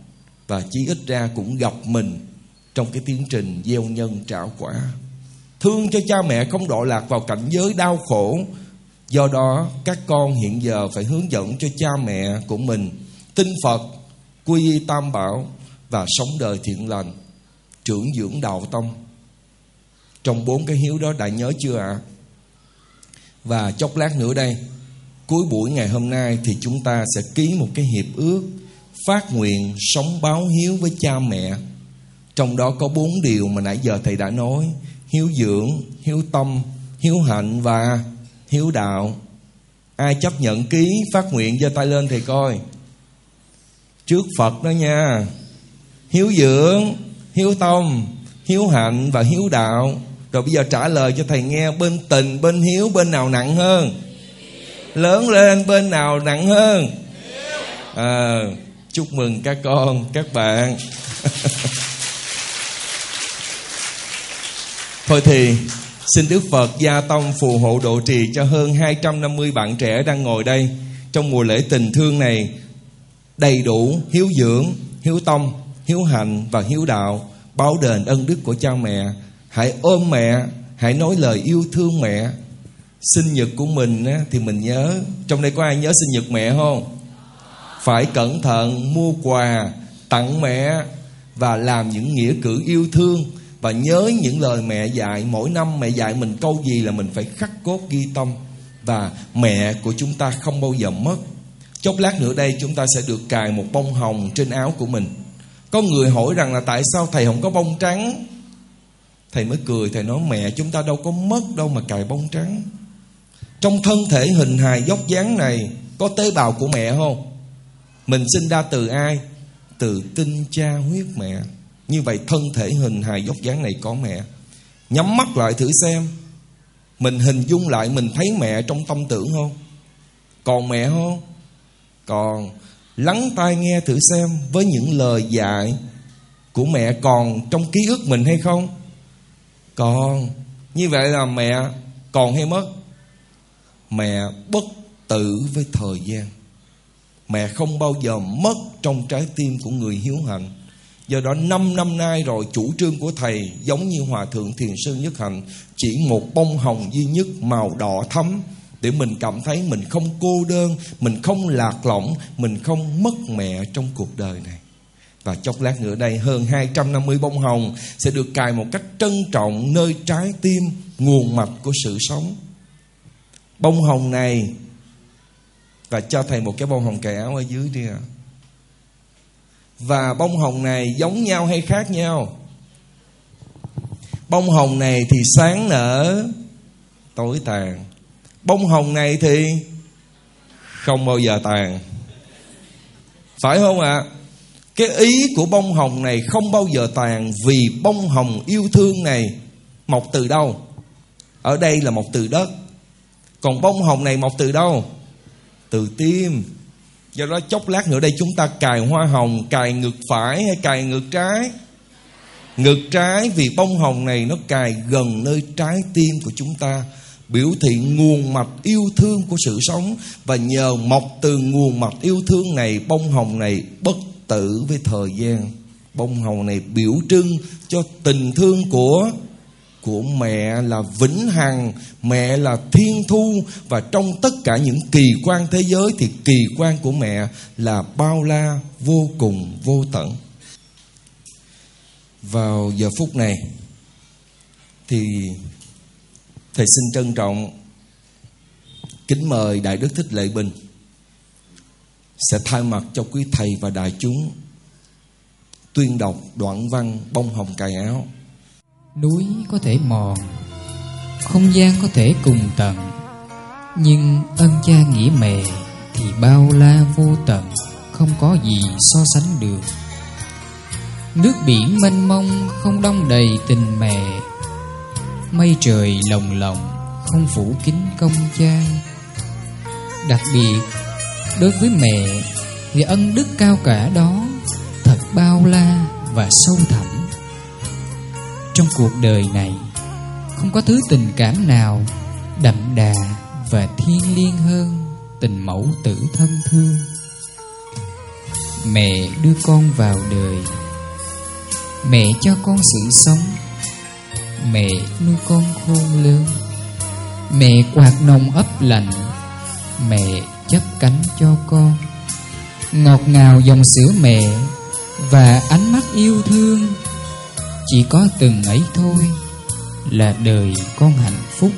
và chí ít ra cũng gặp mình trong cái tiến trình gieo nhân trả quả. Thương cho cha mẹ không đọa lạc vào cảnh giới đau khổ. Do đó các con hiện giờ phải hướng dẫn cho cha mẹ của mình tin Phật, quy y Tam Bảo và sống đời thiện lành, trưởng dưỡng đạo tâm. Trong 4 cái hiếu đó đã nhớ chưa ạ? Và chốc lát nữa đây, cuối buổi ngày hôm nay thì chúng ta sẽ ký một cái hiệp ước phát nguyện sống báo hiếu với cha mẹ. Trong đó có 4 điều mà nãy giờ thầy đã nói: hiếu dưỡng, hiếu tâm, hiếu hạnh và hiếu đạo. Ai chấp nhận ký phát nguyện giơ tay lên thầy coi. Trước Phật đó nha. Hiếu dưỡng, hiếu tâm, hiếu hạnh và hiếu đạo. Rồi bây giờ trả lời cho thầy nghe, bên tình, bên hiếu, bên nào nặng hơn? Lớn lên, bên nào nặng hơn? Chúc mừng các con, các bạn. Thôi thì xin Đức Phật gia tông phù hộ độ trì cho hơn 250 bạn trẻ đang ngồi đây trong mùa lễ tình thương này đầy đủ hiếu dưỡng, hiếu tâm, hiếu hạnh và hiếu đạo, báo đền ân đức của cha mẹ. Hãy ôm mẹ, hãy nói lời yêu thương mẹ. Sinh nhật của mình thì mình nhớ. Trong đây có ai nhớ sinh nhật mẹ không? Phải cẩn thận mua quà tặng mẹ và làm những nghĩa cử yêu thương. Và nhớ những lời mẹ dạy. Mỗi năm mẹ dạy mình câu gì là mình phải khắc cốt ghi tâm. Và mẹ của chúng ta không bao giờ mất. Chốc lát nữa đây chúng ta sẽ được cài một bông hồng trên áo của mình. Có người hỏi rằng là tại sao thầy không có bông trắng? Thầy mới cười, thầy nói mẹ chúng ta đâu có mất đâu mà cài bông trắng. Trong thân thể hình hài dốc dáng này có tế bào của mẹ không? Mình sinh ra từ ai? Từ tinh cha huyết mẹ. Như vậy thân thể hình hài dốc dáng này có mẹ. Nhắm mắt lại thử xem, mình hình dung lại mình thấy mẹ trong tâm tưởng không? Còn mẹ không? Còn. Lắng tai nghe thử xem, với những lời dạy của mẹ còn trong ký ức mình hay không? Còn. Như vậy là mẹ còn hay mất? Mẹ bất tử với thời gian. Mẹ không bao giờ mất trong trái tim của người hiếu hạnh. Do đó 5 năm nay rồi, chủ trương của thầy giống như Hòa Thượng Thiền Sư Nhất Hạnh, chỉ một bông hồng duy nhất màu đỏ thắm, để mình cảm thấy mình không cô đơn, mình không lạc lõng, mình không mất mẹ trong cuộc đời này. Và chốc lát nữa đây hơn 250 bông hồng sẽ được cài một cách trân trọng nơi trái tim, nguồn mạch của sự sống. Bông hồng này, và cho thầy một cái bông hồng cài áo ở dưới đi ạ. Và bông hồng này giống nhau hay khác nhau? Bông hồng này thì sáng nở, tối tàn. Bông hồng này thì không bao giờ tàn. Phải không ạ? Cái ý của bông hồng này không bao giờ tàn, vì bông hồng yêu thương này mọc từ đâu? Ở đây là mọc từ đất. Còn bông hồng này mọc từ đâu? Từ tim. Do đó chốc lát nữa đây chúng ta cài hoa hồng, cài ngực phải hay cài ngực trái? Ngực trái, vì bông hồng này nó cài gần nơi trái tim của chúng ta, biểu thị nguồn mạch yêu thương của sự sống. Và nhờ mọc từ nguồn mạch yêu thương này, bông hồng này bất tử với thời gian. Bông hồng này biểu trưng cho tình thương của mẹ là vĩnh hằng, mẹ là thiên thu. Và trong tất cả những kỳ quan thế giới thì kỳ quan của mẹ là bao la, vô cùng, vô tận. Vào giờ phút này thì thầy xin trân trọng kính mời Đại Đức Thích Lệ Bình sẽ thay mặt cho quý thầy và đại chúng tuyên đọc đoạn văn bông hồng cài áo. Núi có thể mòn, không gian có thể cùng tận, nhưng ân cha nghĩa mẹ thì bao la vô tận, không có gì so sánh được. Nước biển mênh mông không đong đầy tình mẹ, mây trời lồng lộng không phủ kín công cha. Đặc biệt đối với mẹ thì ân đức cao cả đó thật bao la và sâu thẳm. Trong cuộc đời này không có thứ tình cảm nào đậm đà và thiêng liêng hơn tình mẫu tử thân thương. mẹ đưa con vào đời. Mẹ cho con sự sống, mẹ nuôi con khôn lớn. Mẹ quạt nồng ấp lạnh, mẹ chắp cánh cho con. Ngọt ngào dòng sữa mẹ và ánh mắt yêu thương. Chỉ có từng ấy thôi là đời con hạnh phúc.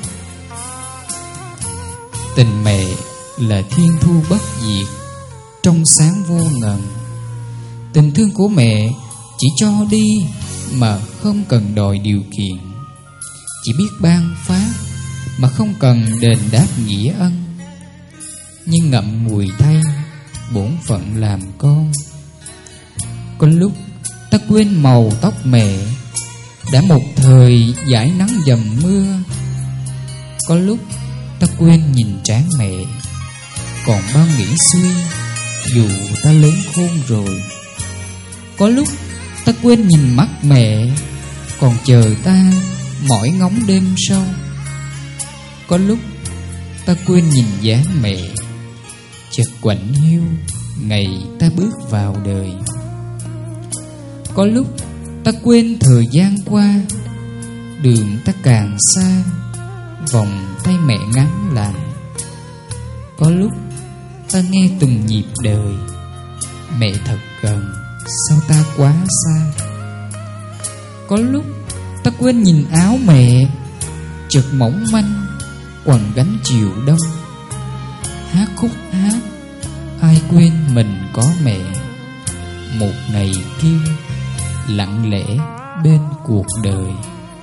Tình mẹ là thiên thu bất diệt, trong sáng vô ngần. Tình thương của mẹ chỉ cho đi mà không cần đòi điều kiện, chỉ biết ban phát mà không cần đền đáp nghĩa ân. Nhưng ngậm ngùi thay bổn phận làm con. Có lúc ta quên màu tóc mẹ đã một thời dãi nắng dầm mưa. Có lúc ta quên nhìn trán mẹ còn bao nghĩ suy dù ta lớn khôn rồi. Có lúc ta quên nhìn mắt mẹ còn chờ ta mỏi ngóng đêm sâu. Có lúc ta quên nhìn dáng mẹ chợt quạnh hiu ngày ta bước vào đời. Có lúc ta quên thời gian qua, đường ta càng xa, vòng tay mẹ ngắn lại. Có lúc ta nghe từng nhịp đời, mẹ thật gần, sao ta quá xa. Có lúc ta quên nhìn áo mẹ chợt mỏng manh, quằn gánh chiều đông. Hát khúc hát, ai quên mình có mẹ. Một ngày kia lặng lẽ bên cuộc đời.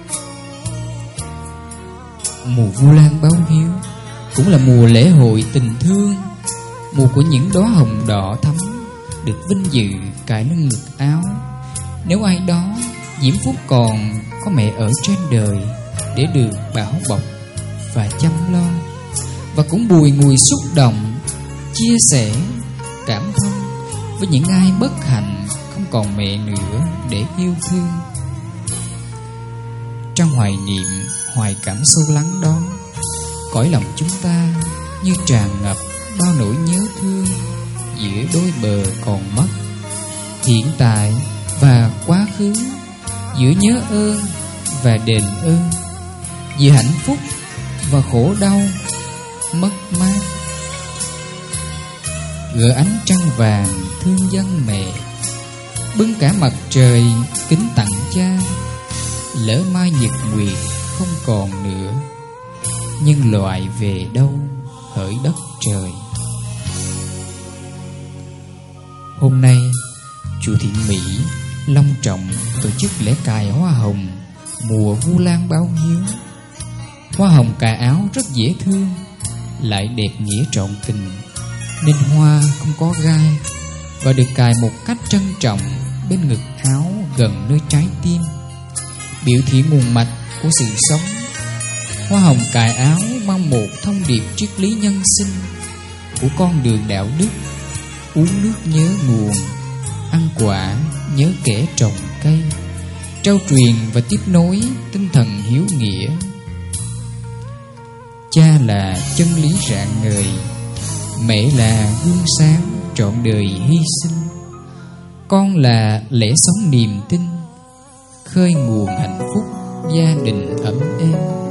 Mùa Vu Lan báo hiếu cũng là mùa lễ hội tình thương, mùa của những đóa hồng đỏ thắm được vinh dự cài lên ngực áo. Nếu ai đó diễm phúc còn có mẹ ở trên đời để được bảo bọc và chăm lo, và cũng bùi ngùi xúc động, chia sẻ, cảm thông với những ai bất hạnh không còn mẹ nữa để yêu thương. Trong hoài niệm, hoài cảm sâu lắng đó, cõi lòng chúng ta như tràn ngập bao nỗi nhớ thương giữa đôi bờ còn mất, hiện tại và quá khứ, giữa nhớ ơn và đền ơn, giữa hạnh phúc và khổ đau, mất mát. Gỡ ánh trăng vàng thương dân mẹ, bưng cả mặt trời kính tặng cha. Lỡ mai nhật nguyệt không còn nữa, nhưng loại về đâu hỡi đất trời. Hôm nay chùa Thiện Mỹ long trọng tổ chức lễ cài hoa hồng mùa Vu Lan báo hiếu. Hoa hồng cài áo rất dễ thương, lại đẹp nghĩa trọn tình, nên hoa không có gai và được cài một cách trân trọng bên ngực áo gần nơi trái tim, biểu thị nguồn mạch của sự sống. Hoa hồng cài áo mang một thông điệp triết lý nhân sinh của con đường đạo đức: uống nước nhớ nguồn, ăn quả nhớ kẻ trồng cây, trao truyền và tiếp nối tinh thần hiếu nghĩa. Cha là chân lý rạng ngời, mẹ là gương sáng trọn đời hy sinh, con là lẽ sống niềm tin, khơi nguồn hạnh phúc gia đình ấm êm.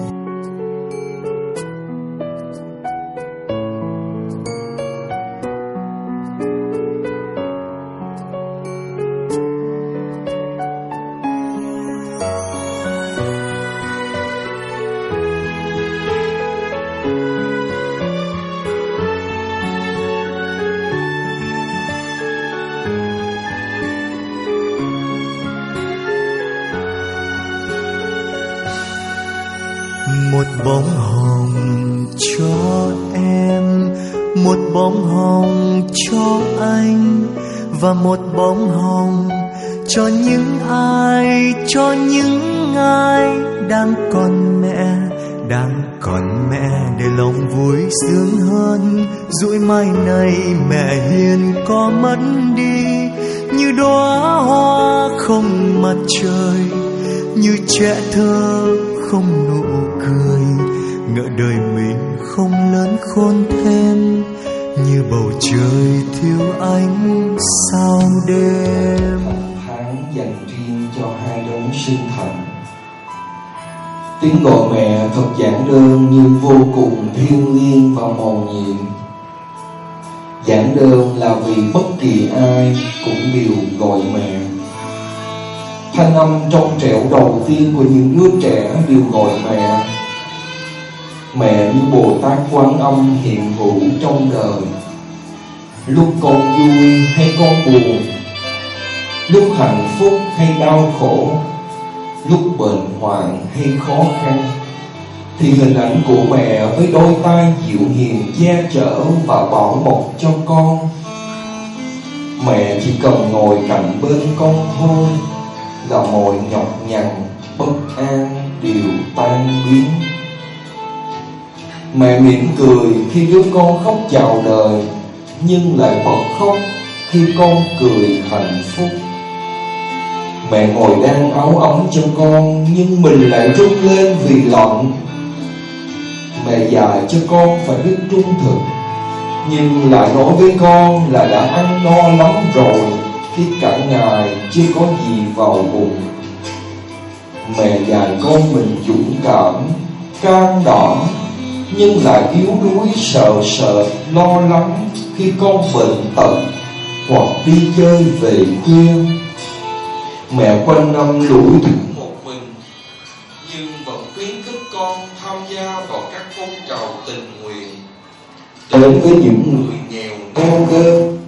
Một bông hồng cho em, một bông hồng cho anh, và một bông hồng cho những ai đang còn mẹ, để lòng vui sướng hơn. Dụi mai này mẹ hiền có mất đi, như đóa hoa không mặt trời, như trẻ thơ không nụ cười, ngỡ đời mình không lớn khôn thêm, như bầu trời thiếu ánh sao đêm. Tháng dành riêng cho hai đấng sinh thành. Tiếng gọi mẹ thật giản đơn nhưng vô cùng thiêng liêng và mầu nhiệm. Giản đơn là vì bất kỳ ai cũng đều gọi mẹ. Thanh âm trong trẻo đầu tiên của những đứa trẻ đều gọi mẹ. Mẹ như Bồ Tát Quán Âm hiện hữu trong đời. Lúc con vui hay con buồn, lúc hạnh phúc hay đau khổ, lúc bệnh hoạn hay khó khăn, thì hình ảnh của mẹ với đôi tay dịu hiền che chở và bảo bọc cho con. Mẹ chỉ cần ngồi cạnh bên con thôi là mọi nhọc nhằn, bất an đều tan biến. Mẹ mỉm cười khi đứa con khóc chào đời, nhưng lại bật khóc khi con cười hạnh phúc. Mẹ ngồi đan áo ấm cho con, nhưng mình lại run lên vì lạnh. Mẹ dạy cho con phải biết trung thực, nhưng lại nói với con là đã ăn no lắm rồi khi cả ngày chưa có gì vào bụng. Mẹ dạy con mình dũng cảm, can đảm, nhưng lại yếu đuối sợ sệt, lo lắng khi con bệnh tật hoặc đi chơi về khuya. Mẹ quanh năm lủi thủi một mình, nhưng vẫn khuyến khích con tham gia vào các phong trào tình nguyện đến với những người nghèo neo đơn.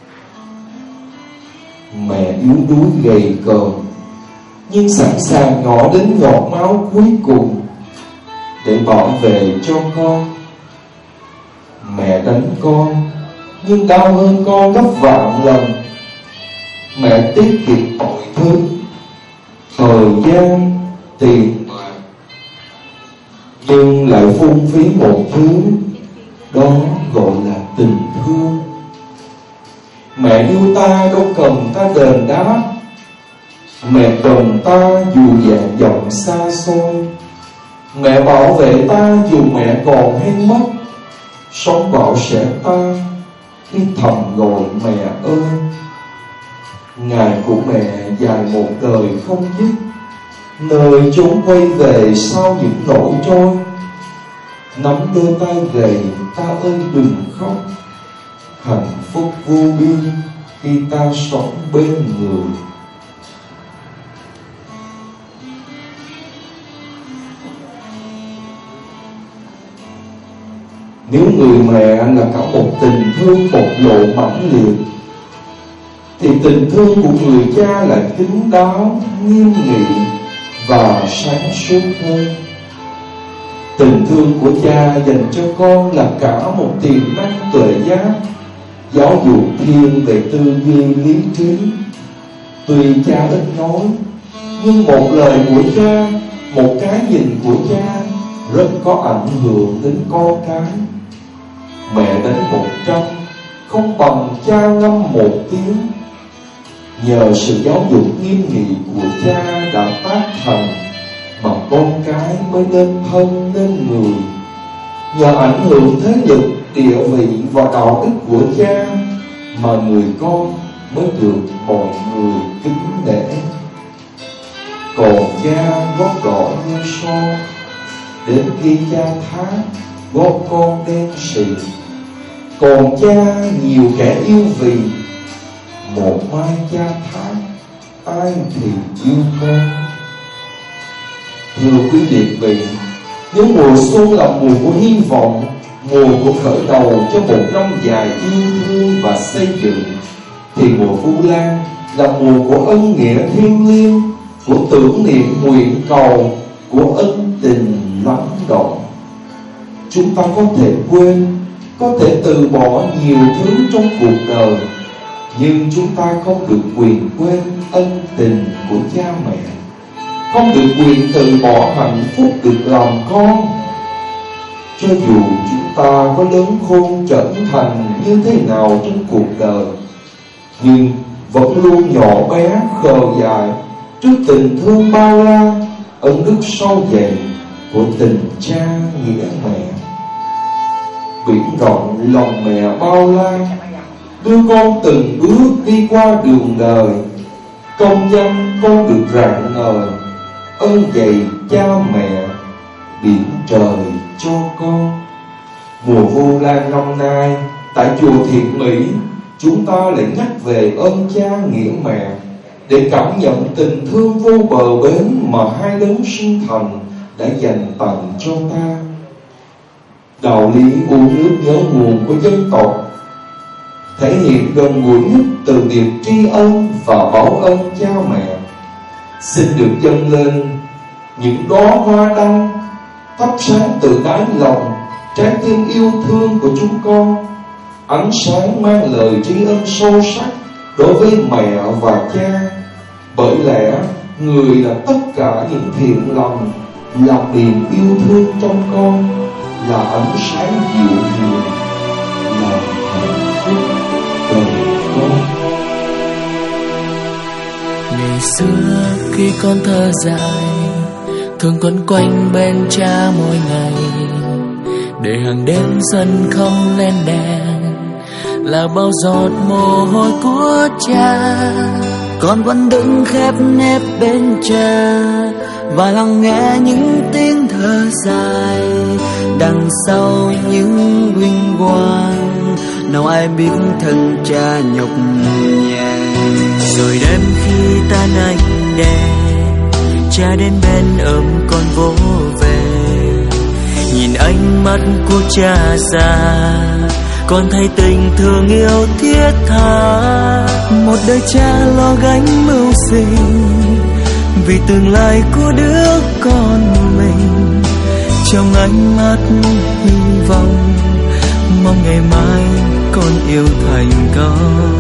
Mẹ yếu đuối gầy còm, nhưng sẵn sàng ngỏ đến giọt máu cuối cùng để bảo vệ cho con. Mẹ đánh con, nhưng đau hơn con gấp vạn lần. Mẹ tiết kiệm mọi thứ, thời gian, tiền bạc, nhưng lại phung phí một thứ, đó gọi là tình thương. Mẹ yêu ta đâu cần ta đền đáp, mẹ cần ta dù dạng dòng xa xôi. Mẹ bảo vệ ta dù mẹ còn hay mất, sóng bão sẽ tan khi thầm gọi mẹ ơi. Ngày của mẹ dài một đời không dứt, nơi chốn quay về sau những nỗi trôi. Nắm đôi tay gầy ta ơi đừng khóc, hạnh phúc vô biên khi ta sống bên người. Nếu người mẹ là cả một tình thương bộc lộ mãnh liệt, thì tình thương của người cha là kín đáo, nghiêm nghị và sáng suốt hơn. Tình thương của cha dành cho con là cả một tiềm năng tuệ giác, giáo dục thiên về tư duy lý trí. Tuy cha ít nói, nhưng một lời của cha, một cái nhìn của cha rất có ảnh hưởng đến con cái. Mẹ đánh 100 không bằng cha ngâm 1 tiếng. Nhờ sự giáo dục nghiêm nghị của cha đã tác thành mà con cái mới nên thân nên người. Nhờ ảnh hưởng thế lực, địa vị và đạo đức của cha mà người con mới được mọi người kính nể. Còn cha gót đỏ như son, đến khi cha thác gót con đen xì. Còn cha nhiều kẻ yêu vì, một mai cha thác ai thì yêu con. Thưa quý vị vị, nếu mùa xuân là mùa của hy vọng, mùa của khởi đầu cho một năm dài yêu thương và xây dựng, thì mùa Vu Lan là mùa của ân nghĩa thiêng liêng, của tưởng niệm nguyện cầu, của ân tình lắng động. Chúng ta có thể quên, có thể từ bỏ nhiều thứ trong cuộc đời, nhưng chúng ta không được quyền quên ân tình của cha mẹ, không được quyền từ bỏ hạnh phúc được làm con. Cho dù chúng ta có lớn khôn trưởng thành như thế nào trong cuộc đời, nhưng vẫn luôn nhỏ bé khờ dại trước tình thương bao la, ân đức sâu dày của tình cha nghĩa mẹ. Biển rộng lòng mẹ bao la, đưa con từng bước đi qua đường đời. Công danh con được rạng ngời, ơn dạy cha mẹ biển trời cho con. Mùa Vu Lan năm nay, tại chùa Thiện Mỹ, chúng ta lại nhắc về ơn cha nghĩa mẹ, để cảm nhận tình thương vô bờ bến mà hai đấng sinh thành đã dành tặng cho ta. Đạo lý uống nước nhớ nguồn của dân tộc thể hiện gần gũi nhất từ niềm tri ân và báo ơn cha mẹ. Xin được dâng lên những đóa hoa đăng thắp sáng từ đáy lòng trái tim yêu thương của chúng con, ánh sáng mang lời tri ân sâu sắc đối với mẹ và cha. Bởi lẽ người là tất cả những thiện lòng, là niềm yêu thương trong con, là ánh sáng dịu dàng, là hạnh phúc đời con. Ngày xưa khi con thơ dại, thường quấn quanh bên cha mỗi ngày, để hàng đêm sân không lên đèn là bao giọt mồ hôi của cha. Con vẫn đứng khép nép bên cha và lắng nghe những tiếng thở dài. Đằng sau những vinh quang, nào ai biết thân cha nhọc nhằn. Rồi đêm khi tan ánh đèn, cha đến bên ôm con vỗ về. Nhìn ánh mắt của cha già, con thấy tình thương yêu thiết tha. Một đời cha lo gánh mưu sinh vì tương lai của đứa con mình. Trong ánh mắt hy vọng, mong ngày mai con yêu thành công.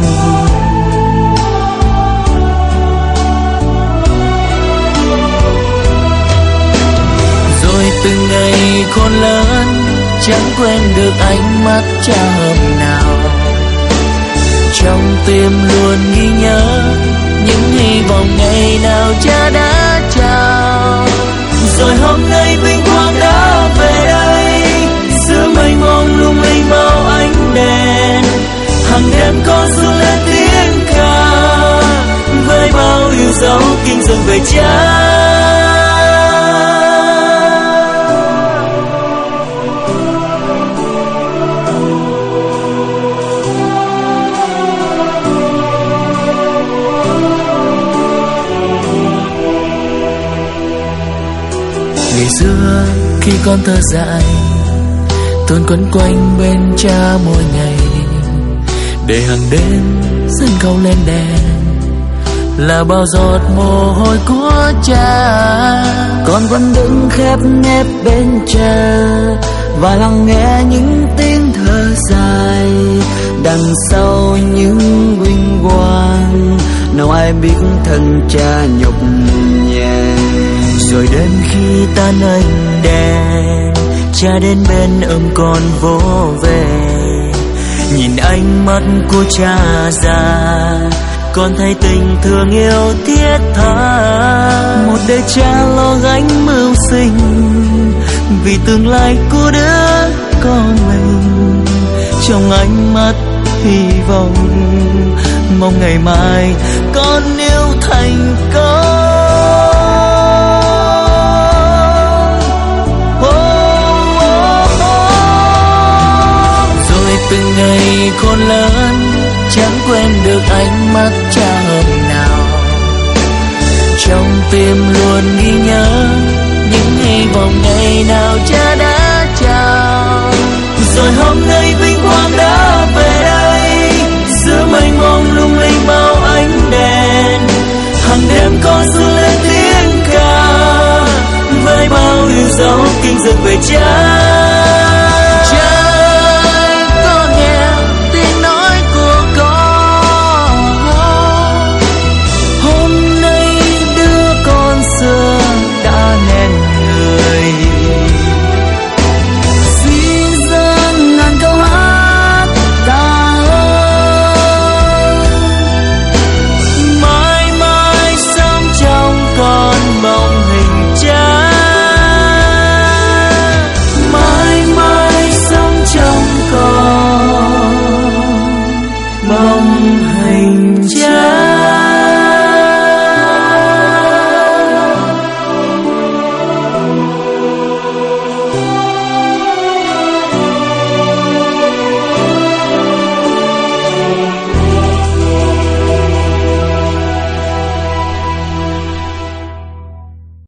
Rồi từng ngày khôn lớn, chẳng quên được ánh mắt cha hôm nào. Trong tim luôn ghi nhớ những hy vọng ngày nào cha đã trao. Rồi hôm nay vinh quang đã về đây, giữa mênh mông lung linh bao ánh đèn. Hàng đêm con run lên tiếng ca, với bao yêu dấu kinh dâng về cha. Ngày xưa khi con thơ dại, tuôn quấn quanh bên cha mỗi ngày, để hàng đêm sân khấu lên đèn là bao giọt mồ hôi của cha. Con vẫn đứng khép nép bên cha và lắng nghe những tiếng thở dài. Đằng sau những vinh quang, nào ai biết thân cha nhọc nhằn. Rồi đêm khi tan ánh đèn, cha đến bên ôm con vỗ về. Nhìn ánh mắt của cha già, con thấy tình thương yêu thiết tha. Một đời cha lo gánh mưu sinh vì tương lai của đứa con mình. Trong ánh mắt hy vọng, mong ngày mai con yêu thành công. Từng ngày khôn lớn, chẳng quên được ánh mắt cha hôm nào. Trong tim luôn ghi nhớ những hy vọng ngày nào cha đã trao. Rồi hôm nay vinh quang đã về đây, giữa mênh mông lung linh bao ánh đèn. Hàng đêm con run lên tiếng ca, với bao yêu dấu kinh dâng về cha. hành trang.